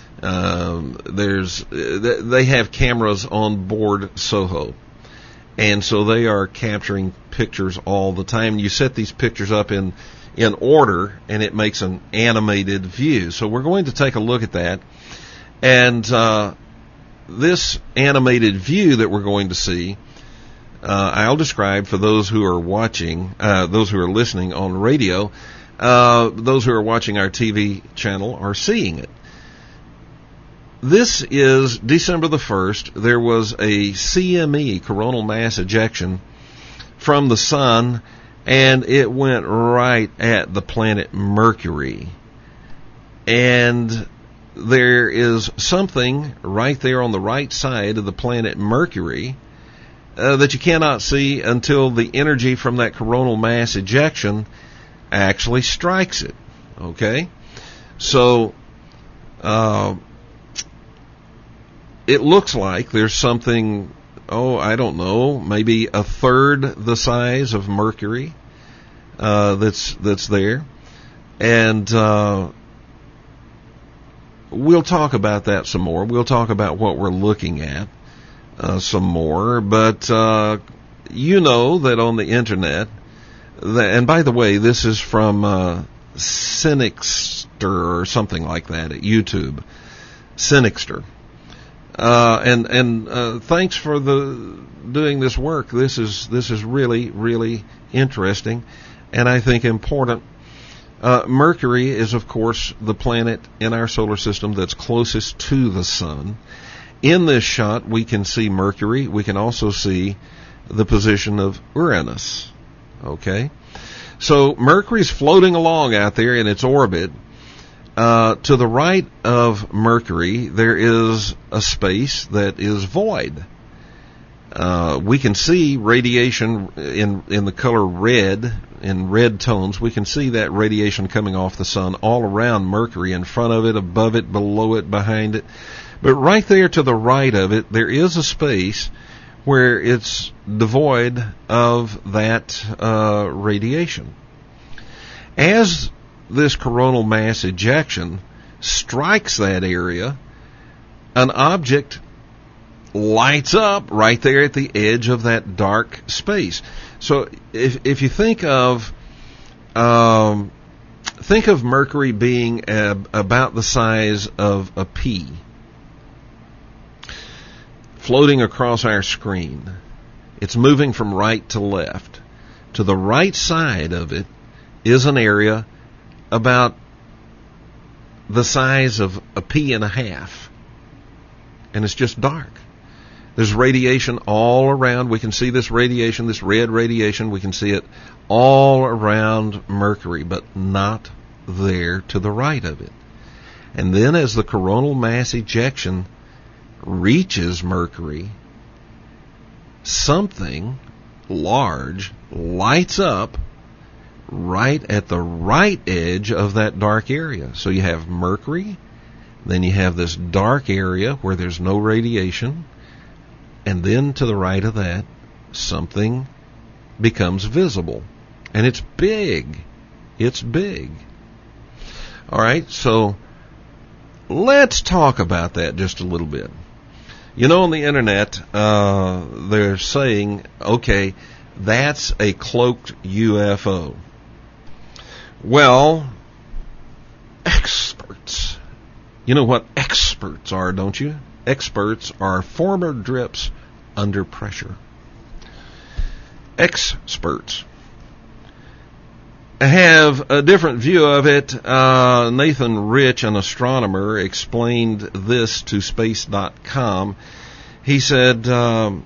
they have cameras on board Soho, and so they are capturing pictures all the time. You set these pictures up in order, and it makes an animated view. So we're going to take a look at that. And this animated view that we're going to see, I'll describe for those who are watching, those who are listening on radio, those who are watching our TV channel are seeing it. This is December the 1st. There was a CME, coronal mass ejection, from the sun, and it went right at the planet Mercury. And there is something right there on the right side of the planet Mercury that you cannot see until the energy from that coronal mass ejection actually strikes it. Okay? So, it looks like there's something, I don't know, maybe a third the size of Mercury that's there. And we'll talk about that some more. We'll talk about what we're looking at some more. But you know that on the Internet, and by the way, this is from Cynicster or something like that at YouTube. Cynicster. And thanks for doing this work. This is really, really interesting, and I think important. Mercury is, of course, the planet in our solar system that's closest to the sun. In this shot, we can see Mercury. We can also see the position of Uranus. Okay? So Mercury's floating along out there in its orbit, To the right of Mercury, there is a space that is void. We can see radiation in the color red, in red tones. We can see that radiation coming off the sun all around Mercury, in front of it, above it, below it, behind it. But right there to the right of it, there is a space where it's devoid of that radiation. As this coronal mass ejection strikes that area, an object lights up right there at the edge of that dark space. So if you think of Mercury being about the size of a pea floating across our screen, it's moving from right to left. To the right side of it is an area about the size of a pea and a half, and it's just dark. There's radiation all around. We can see this radiation, this red radiation. We can see it all around Mercury, but not there to the right of it. And then as the coronal mass ejection reaches Mercury, something large lights up right at the right edge of that dark area. So you have Mercury, then you have this dark area where there's no radiation, and then to the right of that, something becomes visible. And it's big. It's big. All right, so let's talk about that just a little bit. You know, on the internet, they're saying, okay, that's a cloaked UFO. Well, experts. You know what experts are, don't you? Experts are former drips under pressure. Experts have a different view of it. Nathan Rich, an astronomer, explained this to Space.com. He said that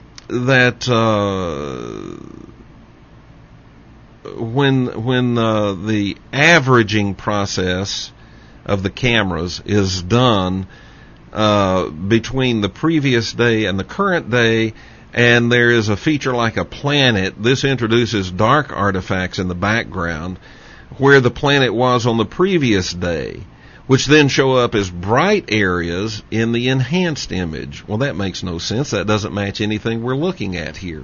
when the averaging process of the cameras is done between the previous day and the current day, and there is a feature like a planet, this introduces dark artifacts in the background where the planet was on the previous day, which then show up as bright areas in the enhanced image. Well, that makes no sense. That doesn't match anything we're looking at here.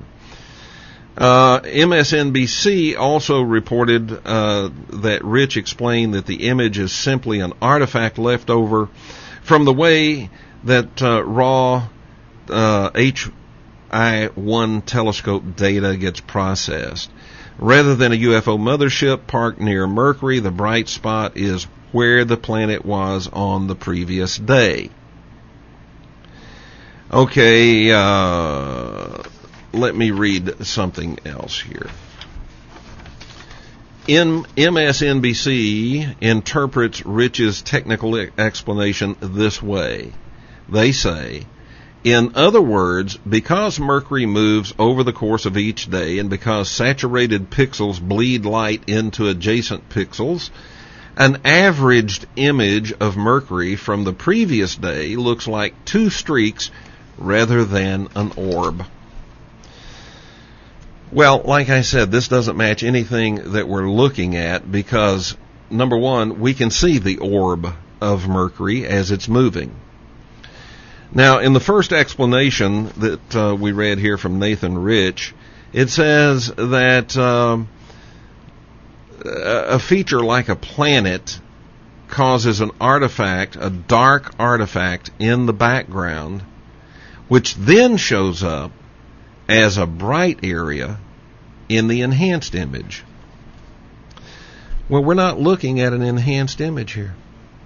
MSNBC also reported that Rich explained that the image is simply an artifact left over from the way that raw HI-1 telescope data gets processed. Rather than a UFO mothership parked near Mercury, the bright spot is where the planet was on the previous day. Okay, let me read something else here. MSNBC interprets Rich's technical explanation this way. They say, in other words, because Mercury moves over the course of each day and because saturated pixels bleed light into adjacent pixels, an averaged image of Mercury from the previous day looks like two streaks rather than an orb. Well, like I said, this doesn't match anything that we're looking at because, number one, we can see the orb of Mercury as it's moving. Now, in the first explanation that we read here from Nathan Rich, it says that a feature like a planet causes an artifact, a dark artifact in the background, which then shows up as a bright area in the enhanced image. Well, we're not looking at an enhanced image here.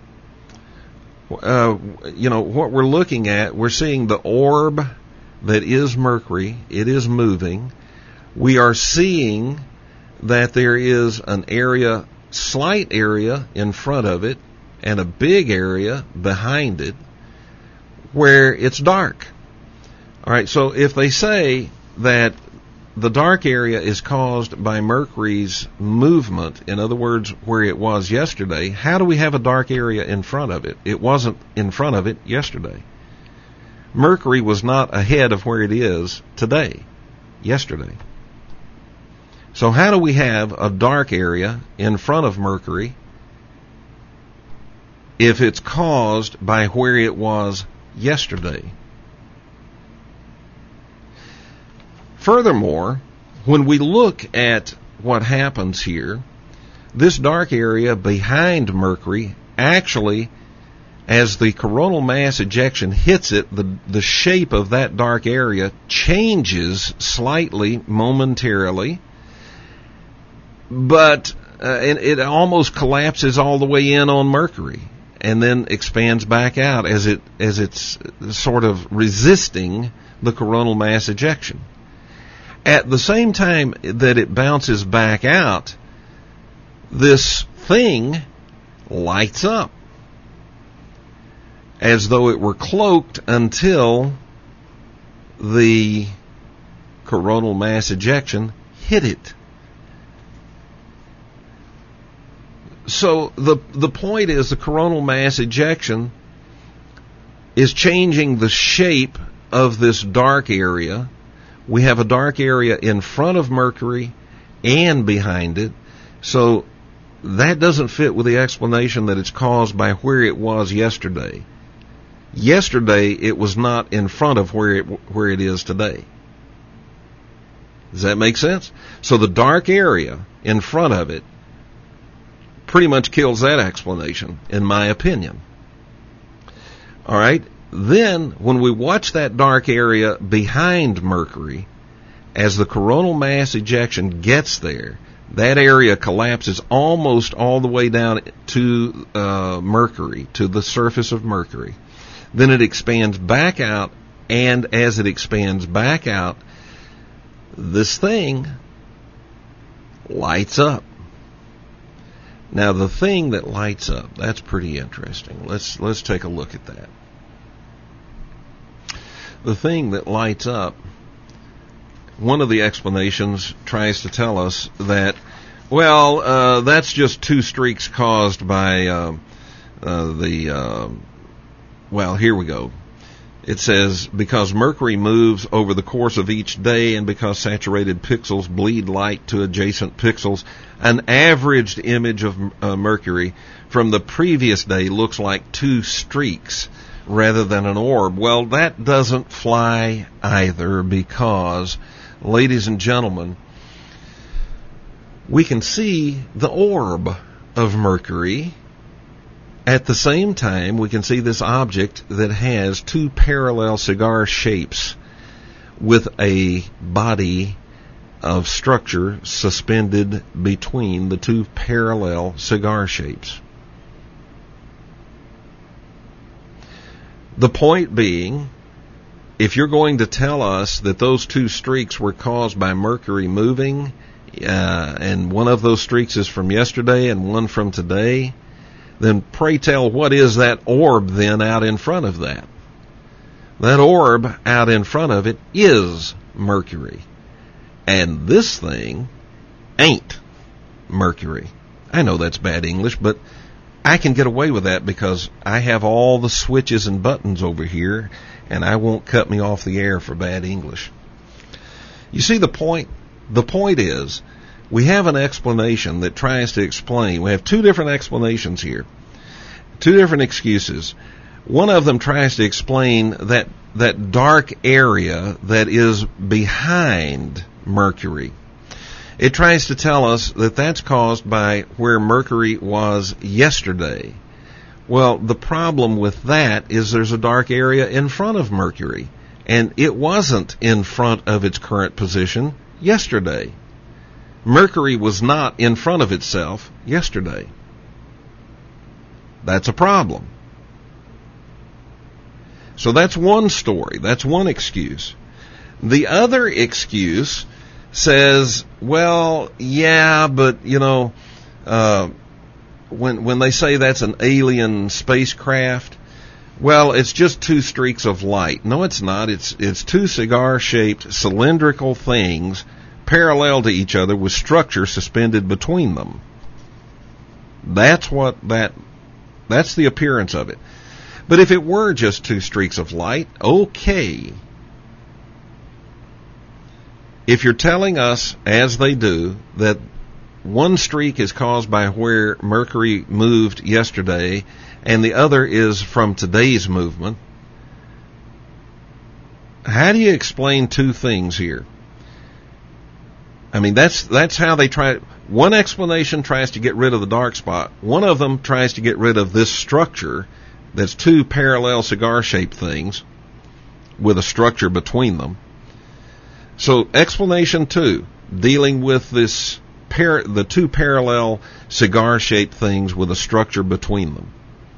What we're looking at, we're seeing the orb that is Mercury. It is moving. We are seeing that there is an area, slight area in front of it, and a big area behind it where it's dark. All right, so if they say that the dark area is caused by Mercury's movement, in other words, where it was yesterday, how do we have a dark area in front of it? It wasn't in front of it yesterday. Mercury was not ahead of where it is today, yesterday. So how do we have a dark area in front of Mercury if it's caused by where it was yesterday? Furthermore, when we look at what happens here, this dark area behind Mercury actually, as the coronal mass ejection hits it, the shape of that dark area changes slightly momentarily, but it almost collapses all the way in on Mercury and then expands back out as it's sort of resisting the coronal mass ejection. At the same time that it bounces back out, this thing lights up as though it were cloaked until the coronal mass ejection hit it. So the point is the coronal mass ejection is changing the shape of this dark area. We have a dark area in front of Mercury and behind it. So that doesn't fit with the explanation that it's caused by where it was yesterday. Yesterday, it was not in front of where it is today. Does that make sense? So the dark area in front of it pretty much kills that explanation, in my opinion. All right? Then, when we watch that dark area behind Mercury, as the coronal mass ejection gets there, that area collapses almost all the way down to Mercury, to the surface of Mercury. Then it expands back out, and as it expands back out, this thing lights up. Now, the thing that lights up, that's pretty interesting. Let's take a look at that. The thing that lights up, one of the explanations tries to tell us that, well, that's just two streaks caused by well, here we go. It says, because Mercury moves over the course of each day and because saturated pixels bleed light to adjacent pixels, an averaged image of Mercury from the previous day looks like two streaks rather than an orb. Well, that doesn't fly either because, ladies and gentlemen, we can see the orb of Mercury. At the same time, we can see this object that has two parallel cigar shapes with a body of structure suspended between the two parallel cigar shapes. The point being, if you're going to tell us that those two streaks were caused by Mercury moving, and one of those streaks is from yesterday and one from today, then pray tell, what is that orb then out in front of that? That orb out in front of it is Mercury. And this thing ain't Mercury. I know that's bad English, but I can get away with that because I have all the switches and buttons over here, and I won't cut me off the air for bad English. You see the point? The point is, we have an explanation that tries to explain. We have two different explanations here, two different excuses. One of them tries to explain that dark area that is behind Mercury. It tries to tell us that that's caused by where Mercury was yesterday. Well, the problem with that is there's a dark area in front of Mercury, and it wasn't in front of its current position yesterday. Mercury was not in front of itself yesterday. That's a problem. So that's one story. That's one excuse. The other excuse says, well, yeah, but, you know, when they say that's an alien spacecraft, well, it's just two streaks of light. No, it's not. It's two cigar-shaped cylindrical things parallel to each other with structure suspended between them. That's the appearance of it. But if it were just two streaks of light, okay. If you're telling us, as they do, that one streak is caused by where Mercury moved yesterday and the other is from today's movement, how do you explain two things here? I mean, that's how they try. One explanation tries to get rid of the dark spot. One of them tries to get rid of this structure that's two parallel cigar-shaped things with a structure between them. So explanation 2, dealing with this the two parallel cigar-shaped things with a structure between them.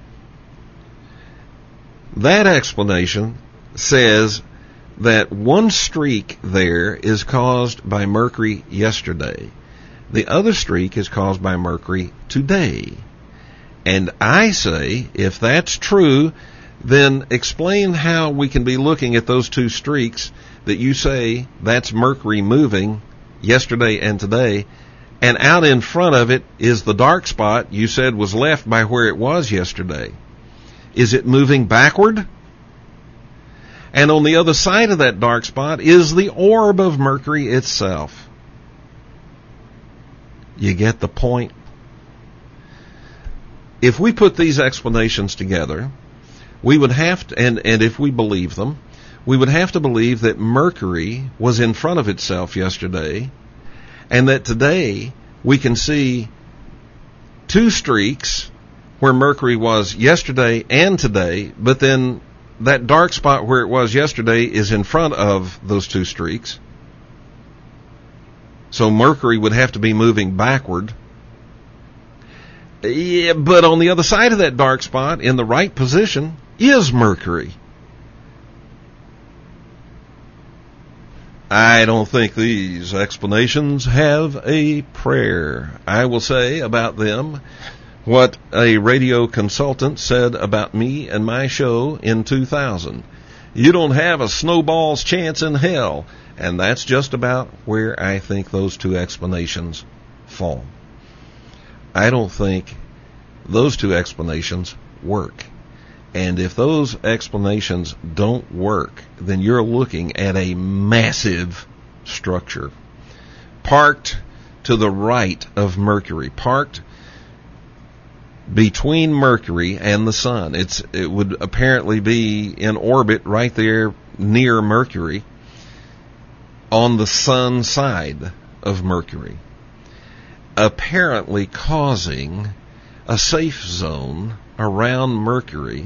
That explanation says that one streak there is caused by Mercury yesterday. The other streak is caused by Mercury today. And I say, if that's true, then explain how we can be looking at those two streaks that you say that's Mercury moving yesterday and today, and out in front of it is the dark spot you said was left by where it was yesterday. Is it moving backward? And on the other side of that dark spot is the orb of Mercury itself. You get the point? If we put these explanations together, we would have to, and if we believe them, we would have to believe that Mercury was in front of itself yesterday, and that today we can see two streaks where Mercury was yesterday and today, but then that dark spot where it was yesterday is in front of those two streaks. So Mercury would have to be moving backward. Yeah, but on the other side of that dark spot, in the right position, is Mercury. I don't think these explanations have a prayer. I will say about them what a radio consultant said about me and my show in 2000. You don't have a snowball's chance in hell. And that's just about where I think those two explanations fall. I don't think those two explanations work. And if those explanations don't work, then you're looking at a massive structure parked to the right of Mercury, parked between Mercury and the Sun. It would apparently be in orbit right there near Mercury on the Sun side of Mercury, apparently causing a safe zone around Mercury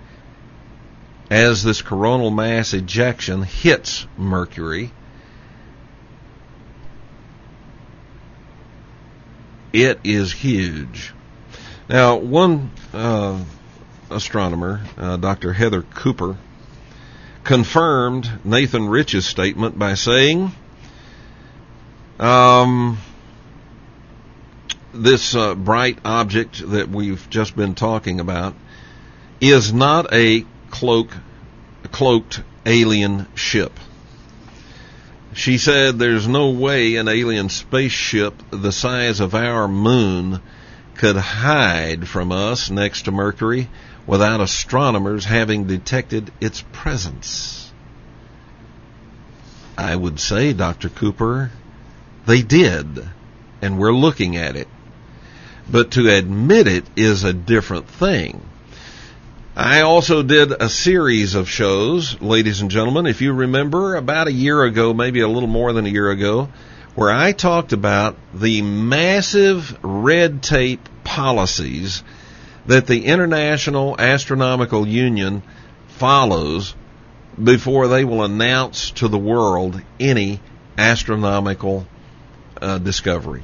as this coronal mass ejection hits Mercury. It is huge. Now, one astronomer, Dr. Heather Cooper, confirmed Nathan Rich's statement by saying, this bright object that we've just been talking about is not a cloaked alien ship. She said there's no way an alien spaceship the size of our moon could hide from us next to Mercury without astronomers having detected its presence. I would say, Dr. Cooper, they did, and we're looking at it. But to admit it is a different thing. I also did a series of shows, ladies and gentlemen, if you remember, about a year ago, maybe a little more than a year ago, where I talked about the massive red tape policies that the International Astronomical Union follows before they will announce to the world any astronomical discovery.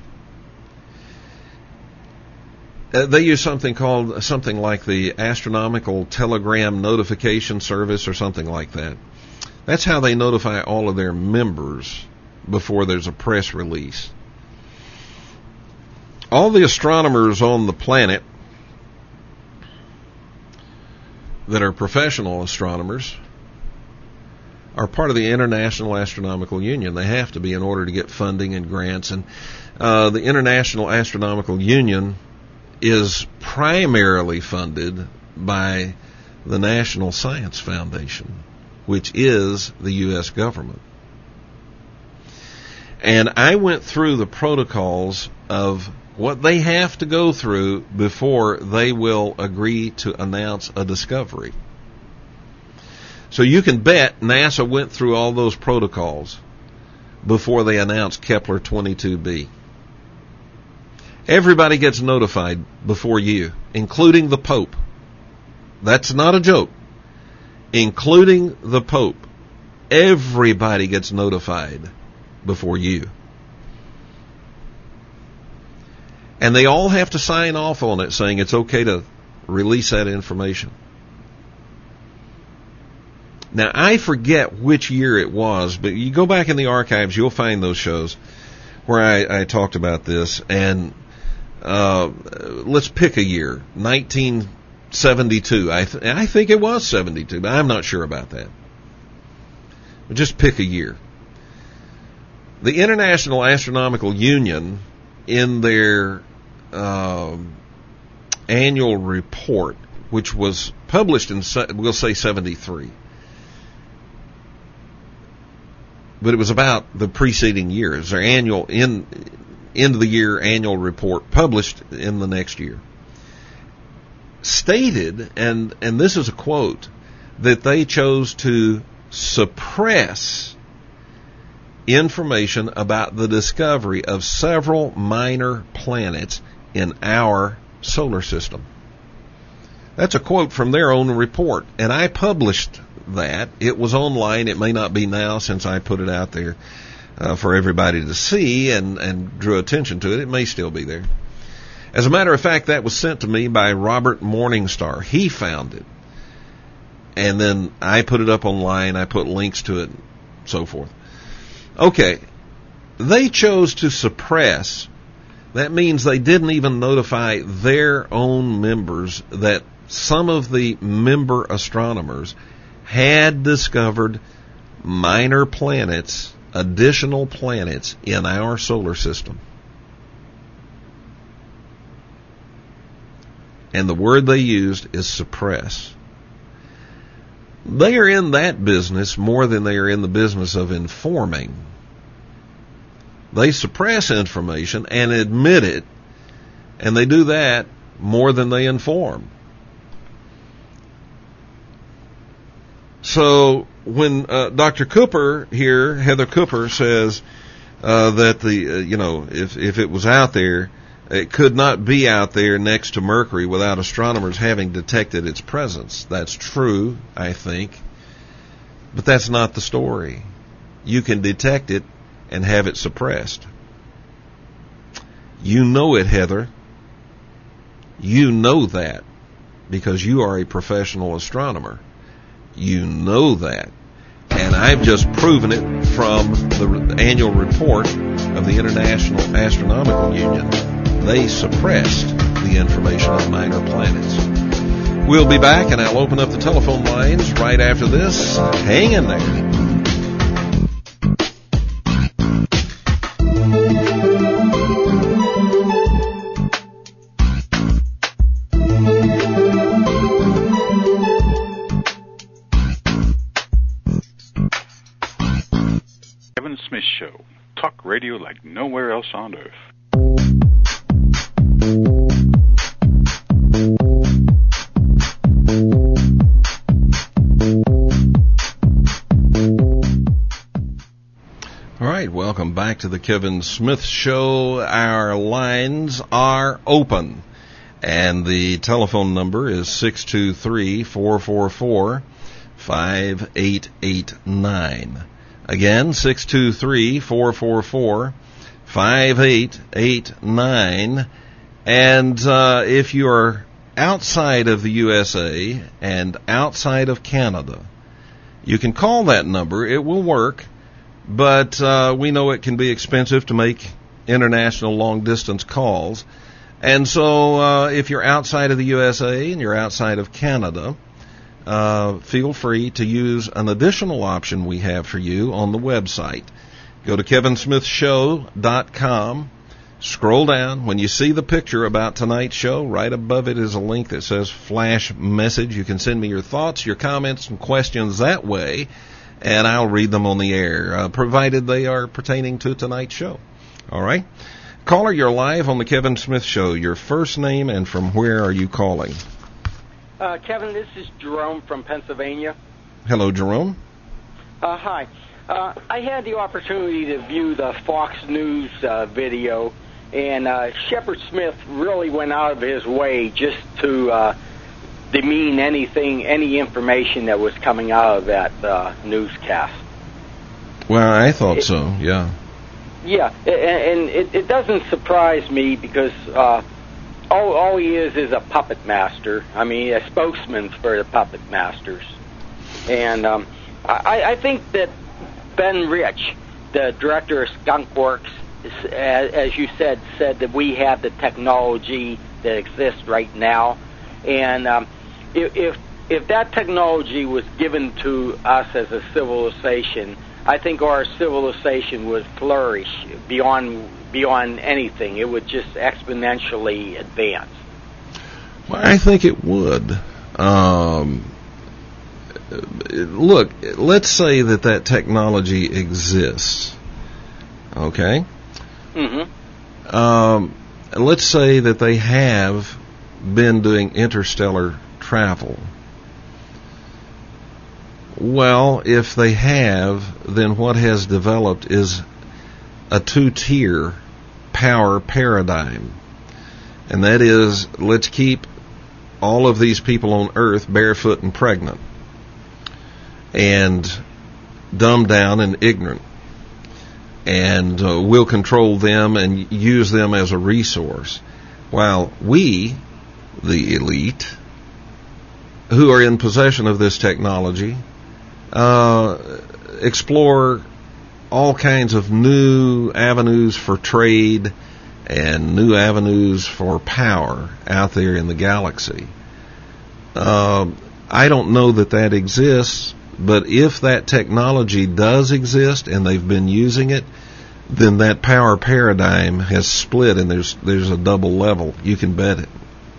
They use something like the Astronomical Telegram Notification Service or something like that. That's how they notify all of their members before there's a press release. All the astronomers on the planet that are professional astronomers are part of the International Astronomical Union. They have to be in order to get funding and grants. And the International Astronomical Union is primarily funded by the National Science Foundation, which is the U.S. government. And I went through the protocols of what they have to go through before they will agree to announce a discovery. So you can bet NASA went through all those protocols before they announced Kepler 22b. Everybody gets notified before you, including the Pope. That's not a joke. Including the Pope. Everybody gets notified before you. And they all have to sign off on it saying it's okay to release that information. Now, I forget which year it was, but you go back in the archives, you'll find those shows where I talked about this. And let's pick a year, 1972. I think it was 72, but I'm not sure about that. But just pick a year. The International Astronomical Union, in their annual report, which was published in, we'll say, 73, but it was about the preceding years, their annual end of the year annual report published in the next year, stated, and this is a quote, that they chose to suppress information about the discovery of several minor planets in our solar system. That's a quote from their own report, and I published that. It was online. It may not be now since I put it out there for everybody to see and drew attention to it. It may still be there. As a matter of fact, that was sent to me by Robert Morningstar. He found it. And then I put it up online. I put links to it and so forth. Okay. They chose to suppress. That means they didn't even notify their own members that some of the member astronomers had discovered minor planets, additional planets in our solar system. And the word they used is suppress. They are in that business more than they are in the business of informing. They suppress information and admit it, and they do that more than they inform. So when Dr. Cooper here, Heather Cooper, says that if it was out there, it could not be out there next to Mercury without astronomers having detected its presence. That's true, I think. But that's not the story. You can detect it and have it suppressed. You know it, Heather. You know that because you are a professional astronomer. You know that. And I've just proven it from the annual report of the International Astronomical Union. They suppressed the information on minor planets. We'll be back, and I'll open up the telephone lines right after this. Hang in there. Kevin Smith Show. Talk radio like nowhere else on earth. All right, welcome back to the Kevin Smith Show. Our lines are open, and the telephone number is 623-444-5889. Again, 623-444-5889. And if you are outside of the USA and outside of Canada, you can call that number. It will work, but we know it can be expensive to make international long-distance calls. And so if you're outside of the USA and you're outside of Canada, feel free to use an additional option we have for you on the website. Go to kevinsmithshow.com. Scroll down. When you see the picture about tonight's show, right above it is a link that says Flash Message. You can send me your thoughts, your comments, and questions that way, and I'll read them on the air, provided they are pertaining to tonight's show. All right? Caller, you're live on the Kevin Smith Show. Your first name and from where are you calling? Kevin, this is Jerome from Pennsylvania. Hello, Jerome. Hi. I had the opportunity to view the Fox News video, and Shepard Smith really went out of his way just to demean any information that was coming out of that newscast. Well, I thought so, yeah. Yeah, and it doesn't surprise me because all he is a puppet master. I mean, a spokesman for the puppet masters. And I think that Ben Rich, the director of Skunk Works, as you said that we have the technology that exists right now. And if that technology was given to us as a civilization, I think our civilization would flourish beyond anything. It would just exponentially advance. Well, I think it would. Look, let's say that technology exists. Okay? Mm-hmm. Let's say that they have been doing interstellar travel. Well, if they have, then what has developed is a two-tier power paradigm. And that is, let's keep all of these people on Earth barefoot and pregnant and dumbed down and ignorant. And we'll control them and use them as a resource. While we, the elite, who are in possession of this technology, explore all kinds of new avenues for trade and new avenues for power out there in the galaxy. I don't know that exists, but if that technology does exist and they've been using it, then that power paradigm has split and there's a double level. You can bet it.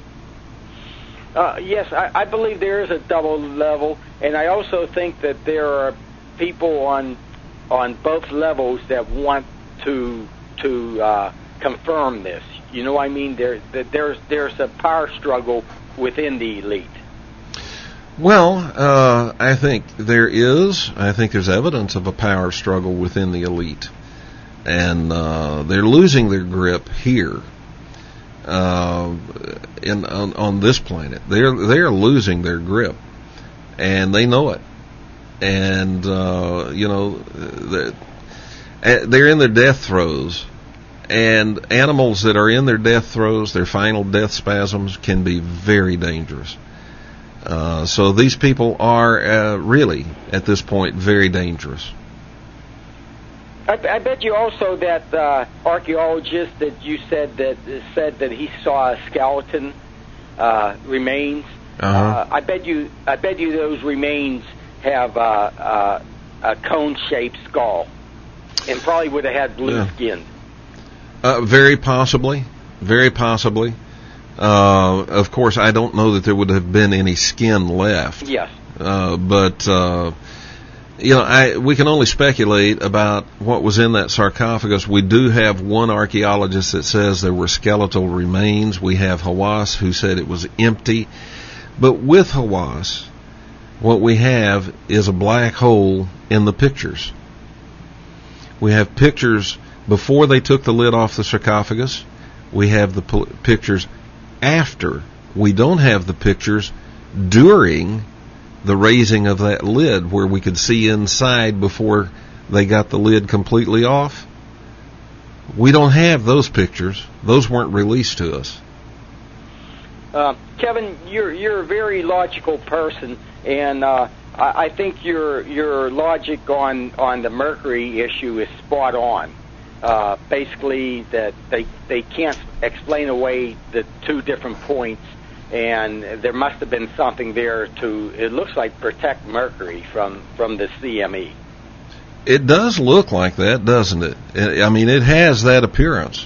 Yes, I believe there is a double level, and I also think that there are people on both levels that want to confirm this. You know what I mean? There's a power struggle within the elite. Well, I think there is. I think there's evidence of a power struggle within the elite, and they're losing their grip here. On this planet, they're losing their grip, and they know it. And they're in their death throes. And animals that are in their death throes, their final death spasms, can be very dangerous. So these people are really, at this point, very dangerous. I bet you also that archaeologist that you said that he saw a skeleton remains. Uh-huh. I bet you those remains have a cone-shaped skull, and probably would have had blue skin. Very possibly. Very possibly. Of course, I don't know that there would have been any skin left. Yes. But we can only speculate about what was in that sarcophagus. We do have one archaeologist that says there were skeletal remains. We have Hawass, who said it was empty. But with Hawass, what we have is a black hole in the pictures. We have pictures before they took the lid off the sarcophagus. We have the pictures after. We don't have the pictures during the raising of that lid, where we could see inside before they got the lid completely off. We don't have those pictures. Those weren't released to us. Kevin, you're a very logical person, and I think your logic on the Mercury issue is spot on. Basically, that they can't explain away the two different points, and there must have been something there to, it looks like, protect Mercury from the CME. It does look like that, doesn't it? I mean, it has that appearance.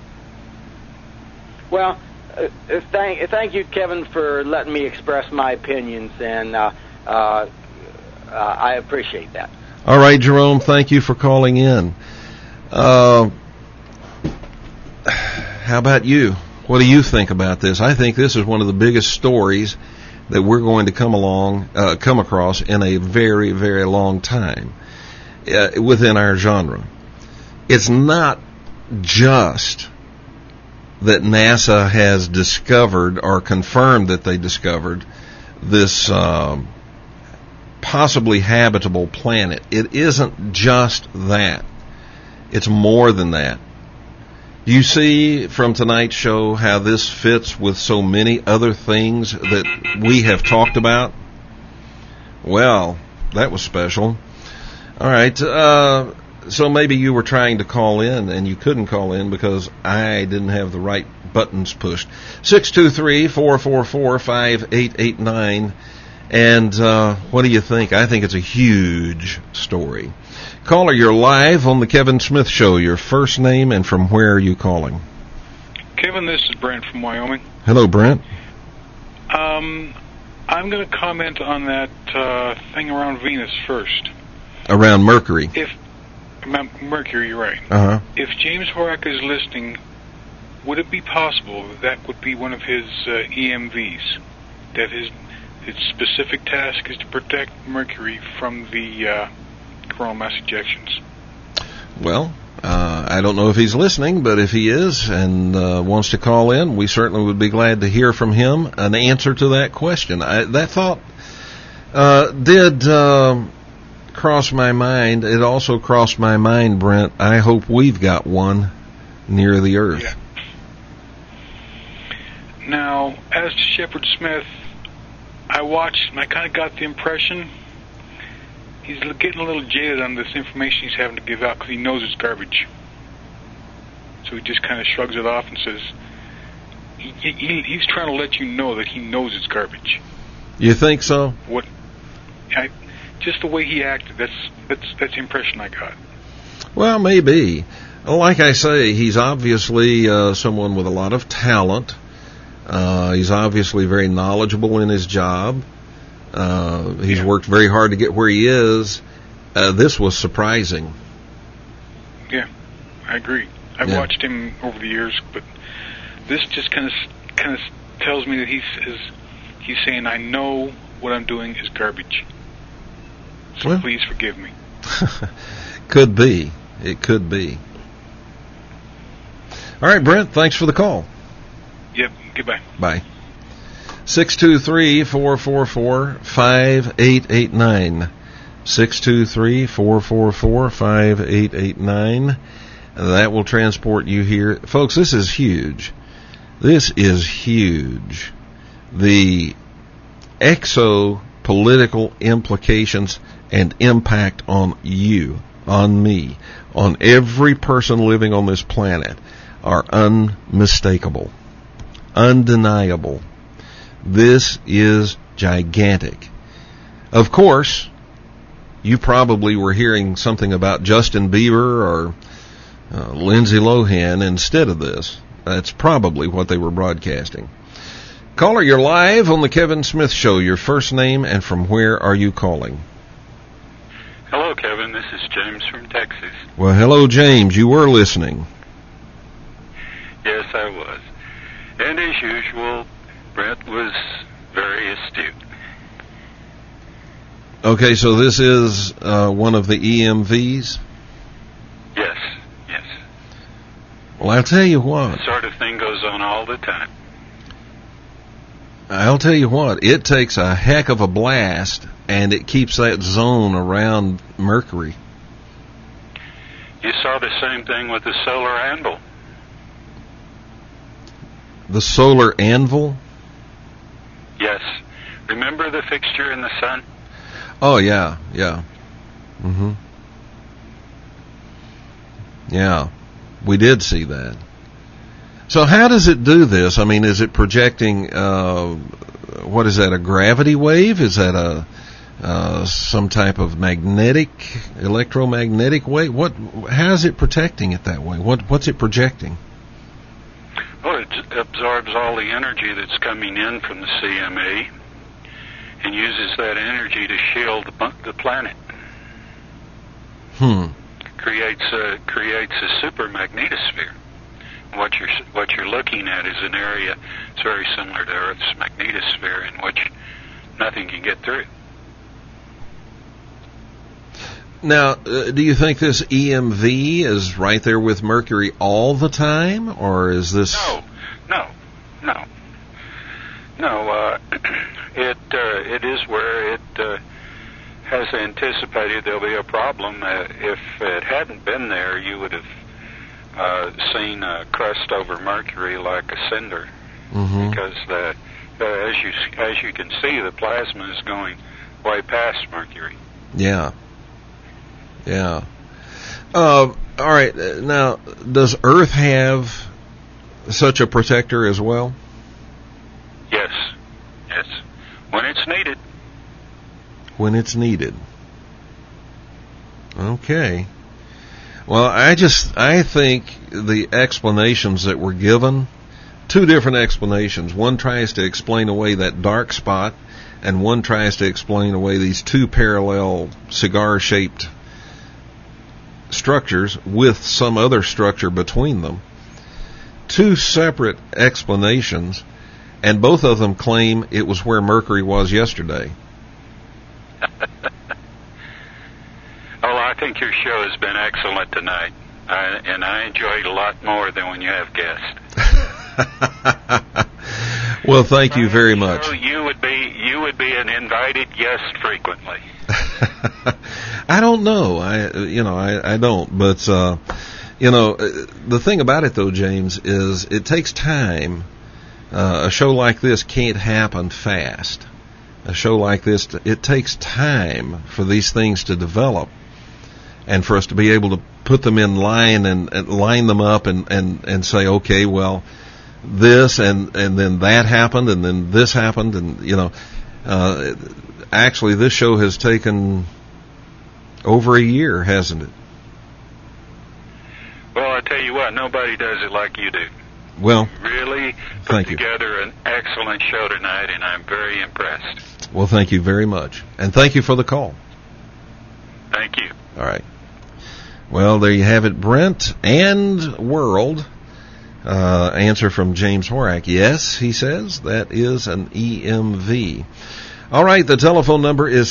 Well, thank you, Kevin, for letting me express my opinions, and I appreciate that. All right, Jerome, thank you for calling in. How about you? What do you think about this? I think this is one of the biggest stories that we're going to come across in a very, very long time within our genre. It's not just that NASA has discovered or confirmed that they discovered this possibly habitable planet. It isn't just that. It's more than that. You see from tonight's show how this fits with so many other things that we have talked about? Well, that was special. All right, so maybe you were trying to call in and you couldn't call in because I didn't have the right buttons pushed. 623-444-5889. And what do you think? I think it's a huge story. Caller, you're live on the Kevin Smith Show. Your first name and from where are you calling? Kevin, this is Brent from Wyoming. Hello, Brent. I'm going to comment on that thing around Venus first. Around Mercury. Mercury, you're right. Uh-huh. If James Horak is listening, would it be possible that would be one of his EMVs? That his specific task is to protect Mercury from the coronal mass ejections? Well, I don't know if he's listening, but if he is and wants to call in, we certainly would be glad to hear from him an answer to that question. That thought did cross my mind. It also crossed my mind, Brent. I hope we've got one near the Earth. Yeah. Now, as to Shepard Smith, I watched and I kind of got the impression he's getting a little jaded on this information he's having to give out because he knows it's garbage. So he just kind of shrugs it off and says, he's trying to let you know that he knows it's garbage. You think so? Just the way he acted, that's the impression I got. Well, maybe. Like I say, he's obviously someone with a lot of talent. He's obviously very knowledgeable in his job. He's worked very hard to get where he is. This was surprising. Yeah, I agree. I've watched him over the years, but this just kind of tells me that he's saying, I know what I'm doing is garbage. So please forgive me. Could be. It could be. All right, Brent, thanks for the call. Yep, goodbye. Bye. 623-444-5889. 623-444-5889. That will transport you here. Folks, this is huge. This is huge. The exo-political implications and impact on you, on me, on every person living on this planet are unmistakable, undeniable. This is gigantic. Of course, you probably were hearing something about Justin Bieber or Lindsay Lohan instead of this. That's probably what they were broadcasting. Caller, you're live on the Kevin Smith Show. Your first name and from where are you calling? Hello, Kevin. This is James from Texas. Well, hello, James. You were listening. Yes, I was. And as usual, Brent was very astute. Okay, so this is one of the EMVs? Yes. Well, I'll tell you what. This sort of thing goes on all the time. I'll tell you what. It takes a heck of a blast, and it keeps that zone around Mercury. You saw the same thing with the solar anvil. The solar anvil? Yes. Remember the fixture in the sun? Oh, yeah. Mm-hmm. Yeah, we did see that. So how does it do this? I mean, is it projecting, what is that, a gravity wave? Is that some type of electromagnetic wave? How is it protecting it that way? What's it projecting? Well, it absorbs all the energy that's coming in from the CME and uses that energy to shield the planet. Creates a super magnetosphere. What you're looking at is an area that's very similar to Earth's magnetosphere, in which nothing can get through. Now, do you think this EMV is right there with Mercury all the time, or is this? No. It is where it has anticipated there'll be a problem. If it hadn't been there, you would have seen a crust over Mercury like a cinder, because as you can see, the plasma is going way past Mercury. Yeah. All right. Now, does Earth have such a protector as well? Yes. When it's needed. When it's needed. Okay. Well, I think the explanations that were given, two different explanations. One tries to explain away that dark spot, and one tries to explain away these two parallel cigar-shaped structures with some other structure between them. Two separate explanations, and both of them claim it was where Mercury was yesterday. Well, I think your show has been excellent tonight, and I enjoy it a lot more than when you have guests. Well, thank you very much. So you would be an invited guest frequently. I don't know. I don't. But the thing about it though, James, is it takes time. A show like this can't happen fast. A show like this, it takes time for these things to develop, and for us to be able to put them in line and line them up and say, okay, well, this and then that happened, and then this happened, and actually this show has taken over a year, hasn't it? Well, I tell you what, nobody does it like you do. Well, really put together an excellent show tonight, and I'm very impressed. Well, thank you very much, and thank you for the call. Thank you. All right. Well, there you have it, Brent and World. Answer from James Horak. Yes, he says, that is an EMV. All right, the telephone number is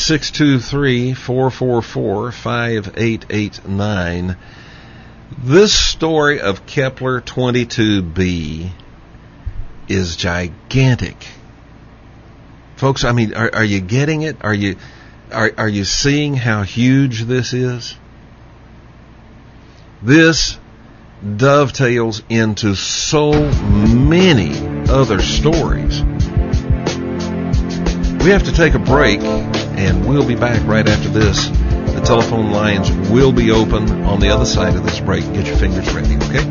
623-444-5889. This story of Kepler 22b is gigantic. Folks, I mean, are you getting it? Are you seeing how huge this is? This dovetails into so many other stories. We have to take a break, and we'll be back right after this. The telephone lines will be open on the other side of this break. Get your fingers ready, okay?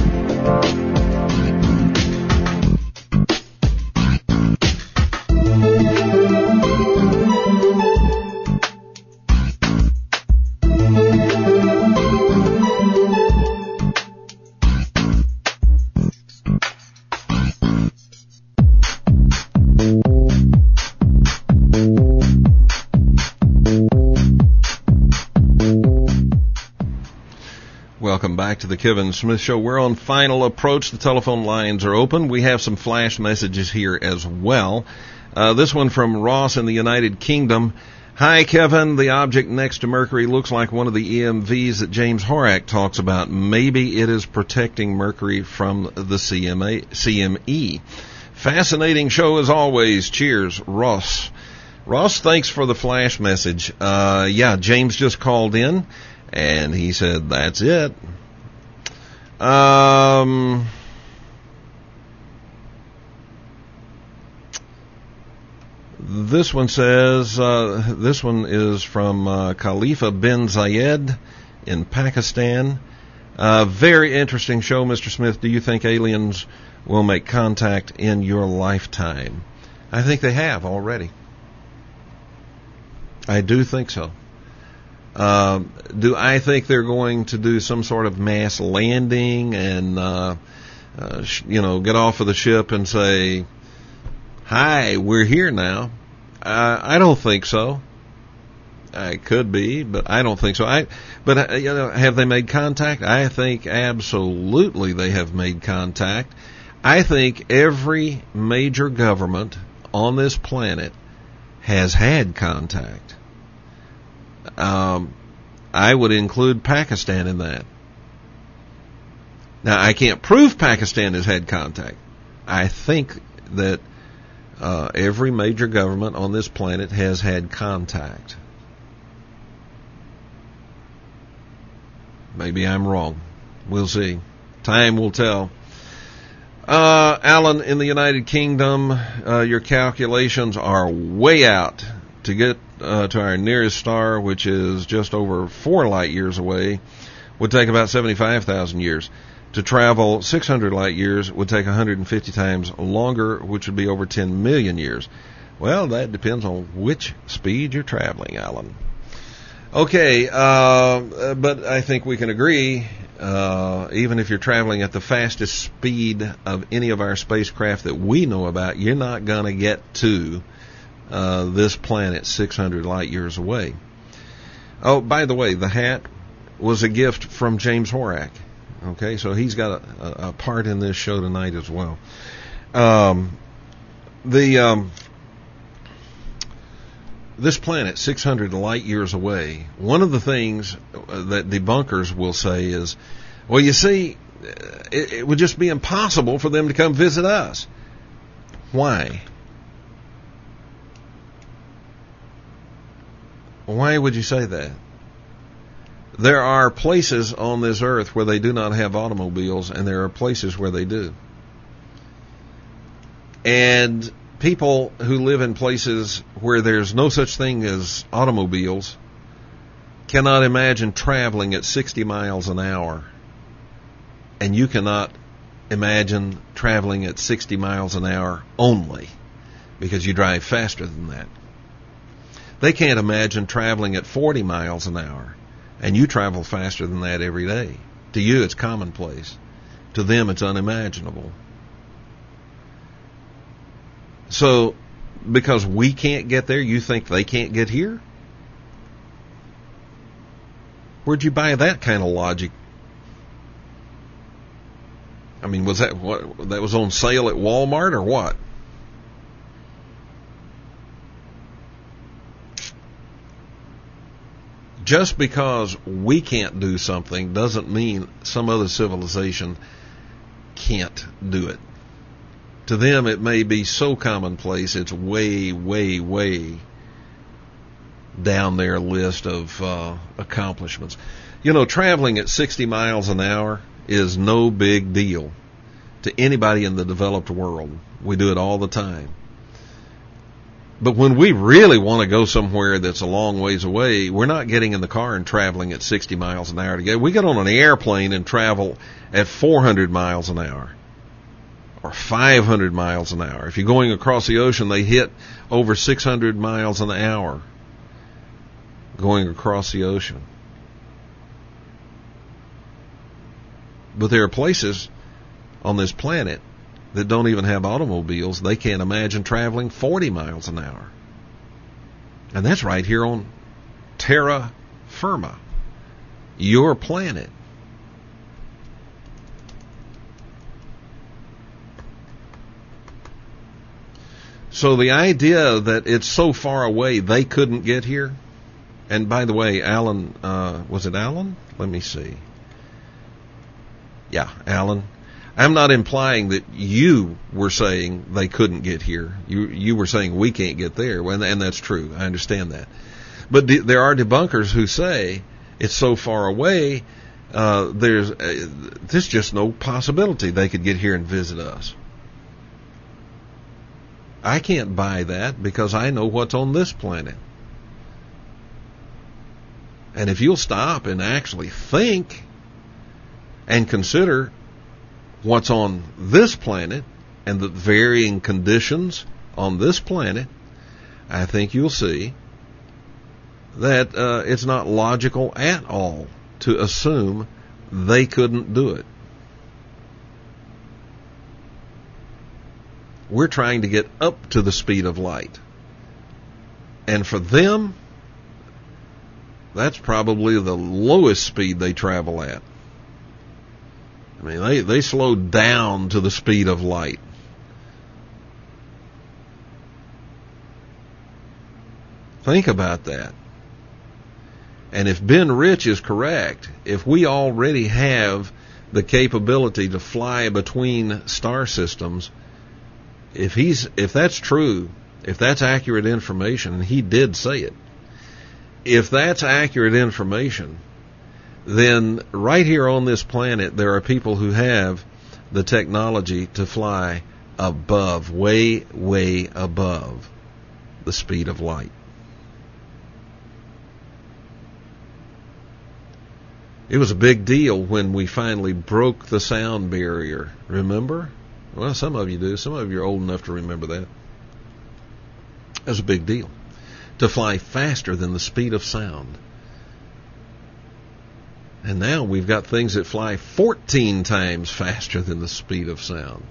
Welcome back to the Kevin Smith Show. We're on final approach. The telephone lines are open. We have some flash messages here as well. This one from Ross in the United Kingdom. Hi, Kevin. The object next to Mercury looks like one of the EMVs that James Horak talks about. Maybe it is protecting Mercury from the CME. Fascinating show as always. Cheers, Ross. Ross, thanks for the flash message. James just called in. And he said, that's it. This one says, this one is from Khalifa bin Zayed in Pakistan. Very interesting show, Mr. Smith. Do you think aliens will make contact in your lifetime? I think they have already. I do think so. Do I think they're going to do some sort of mass landing and, get off of the ship and say, "Hi, we're here now"? I don't think so. I could be, but I don't think so. Have they made contact? I think absolutely they have made contact. I think every major government on this planet has had contact. I would include Pakistan in that. Now, I can't prove Pakistan has had contact. I think that every major government on this planet has had contact. Maybe I'm wrong. We'll see. Time will tell. Alan, in the United Kingdom, your calculations are way out. To get to our nearest star, which is just over 4 light years away, would take about 75,000 years. To travel 600 light years would take 150 times longer, which would be over 10 million years. Well, that depends on which speed you're traveling, Alan. Okay, but I think we can agree, even if you're traveling at the fastest speed of any of our spacecraft that we know about, you're not going to get to this planet 600 light years away. Oh, by the way, the hat was a gift from James Horak. Okay, so he's got a part in this show tonight as well. This planet, 600 light years away, one of the things that debunkers will say is, well, you see, it would just be impossible for them to come visit us. Why? Why would you say that? There are places on this earth where they do not have automobiles, and there are places where they do. And people who live in places where there's no such thing as automobiles cannot imagine traveling at 60 miles an hour. And you cannot imagine traveling at 60 miles an hour only, because you drive faster than that. They can't imagine traveling at 40 miles an hour, and you travel faster than that every day. To you, it's commonplace. To them, it's unimaginable. So, because we can't get there, you think they can't get here? Where'd you buy that kind of logic? I mean, was that what that was on sale at Walmart or what? Just because we can't do something doesn't mean some other civilization can't do it. To them, it may be so commonplace, it's way, way, way down their list of accomplishments. You know, traveling at 60 miles an hour is no big deal to anybody in the developed world. We do it all the time. But when we really want to go somewhere that's a long ways away, we're not getting in the car and traveling at 60 miles an hour to go. We get on an airplane and travel at 400 miles an hour or 500 miles an hour. If you're going across the ocean, they hit over 600 miles an hour going across the ocean. But there are places on this planet that don't even have automobiles. They can't imagine traveling 40 miles an hour. And that's right here on Terra Firma, your planet. So the idea that it's so far away they couldn't get here, and by the way, Alan, was it Alan? Let me see. Yeah, Alan. I'm not implying that you were saying they couldn't get here. You were saying we can't get there, and that's true. I understand that. But there are debunkers who say it's so far away, there's just no possibility they could get here and visit us. I can't buy that because I know what's on this planet. And if you'll stop and actually think, and consider what's on this planet and the varying conditions on this planet, I think you'll see that it's not logical at all to assume they couldn't do it. We're trying to get up to the speed of light. And for them, that's probably the lowest speed they travel at. I mean, they slow down to the speed of light. Think about that. And if Ben Rich is correct, if we already have the capability to fly between star systems, if that's true, if that's accurate information, and he did say it, if that's accurate information, then right here on this planet there are people who have the technology to fly above, way, way above the speed of light. It was a big deal when we finally broke the sound barrier. Remember? Well, some of you do. Some of you are old enough to remember that. It was a big deal to fly faster than the speed of sound. And now we've got things that fly 14 times faster than the speed of sound.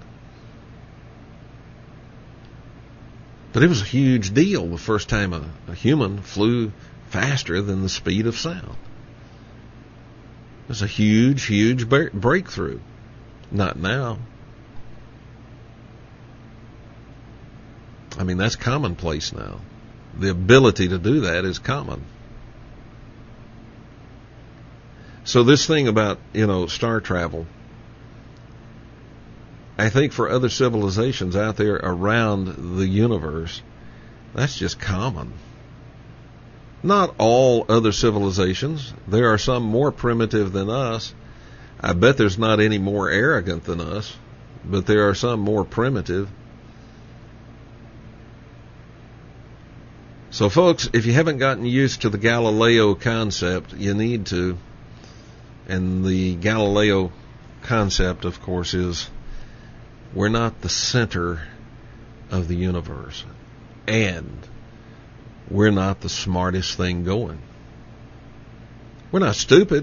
But it was a huge deal the first time a human flew faster than the speed of sound. It was a huge, huge breakthrough. Not now. I mean, that's commonplace now. The ability to do that is common. So this thing about, star travel, I think for other civilizations out there around the universe, that's just common. Not all other civilizations. There are some more primitive than us. I bet there's not any more arrogant than us, but there are some more primitive. So folks, if you haven't gotten used to the Galileo concept, you need to. And the Galileo concept, of course, is we're not the center of the universe. And we're not the smartest thing going. We're not stupid.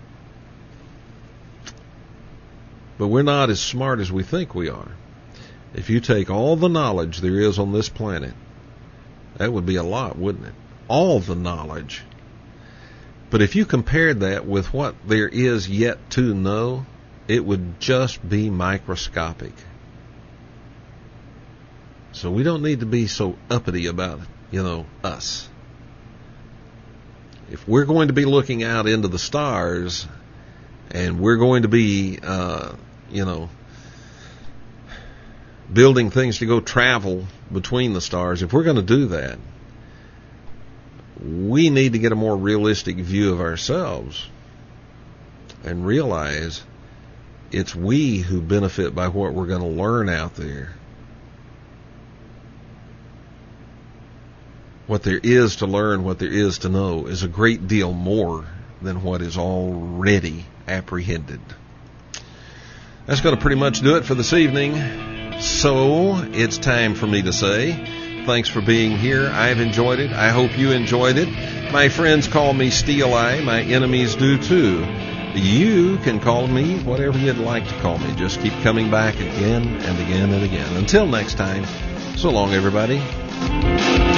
But we're not as smart as we think we are. If you take all the knowledge there is on this planet, that would be a lot, wouldn't it? All the knowledge. But if you compared that with what there is yet to know, it would just be microscopic. So we don't need to be so uppity about it. Us. If we're going to be looking out into the stars and we're going to be, building things to go travel between the stars, if we're going to do that, we need to get a more realistic view of ourselves and realize it's we who benefit by what we're going to learn out there. What there is to learn, what there is to know, is a great deal more than what is already apprehended. That's going to pretty much do it for this evening. So it's time for me to say thanks for being here. I've enjoyed it. I hope you enjoyed it. My friends call me Steel Eye. My enemies do too. You can call me whatever you'd like to call me. Just keep coming back again and again and again. Until next time, so long, everybody.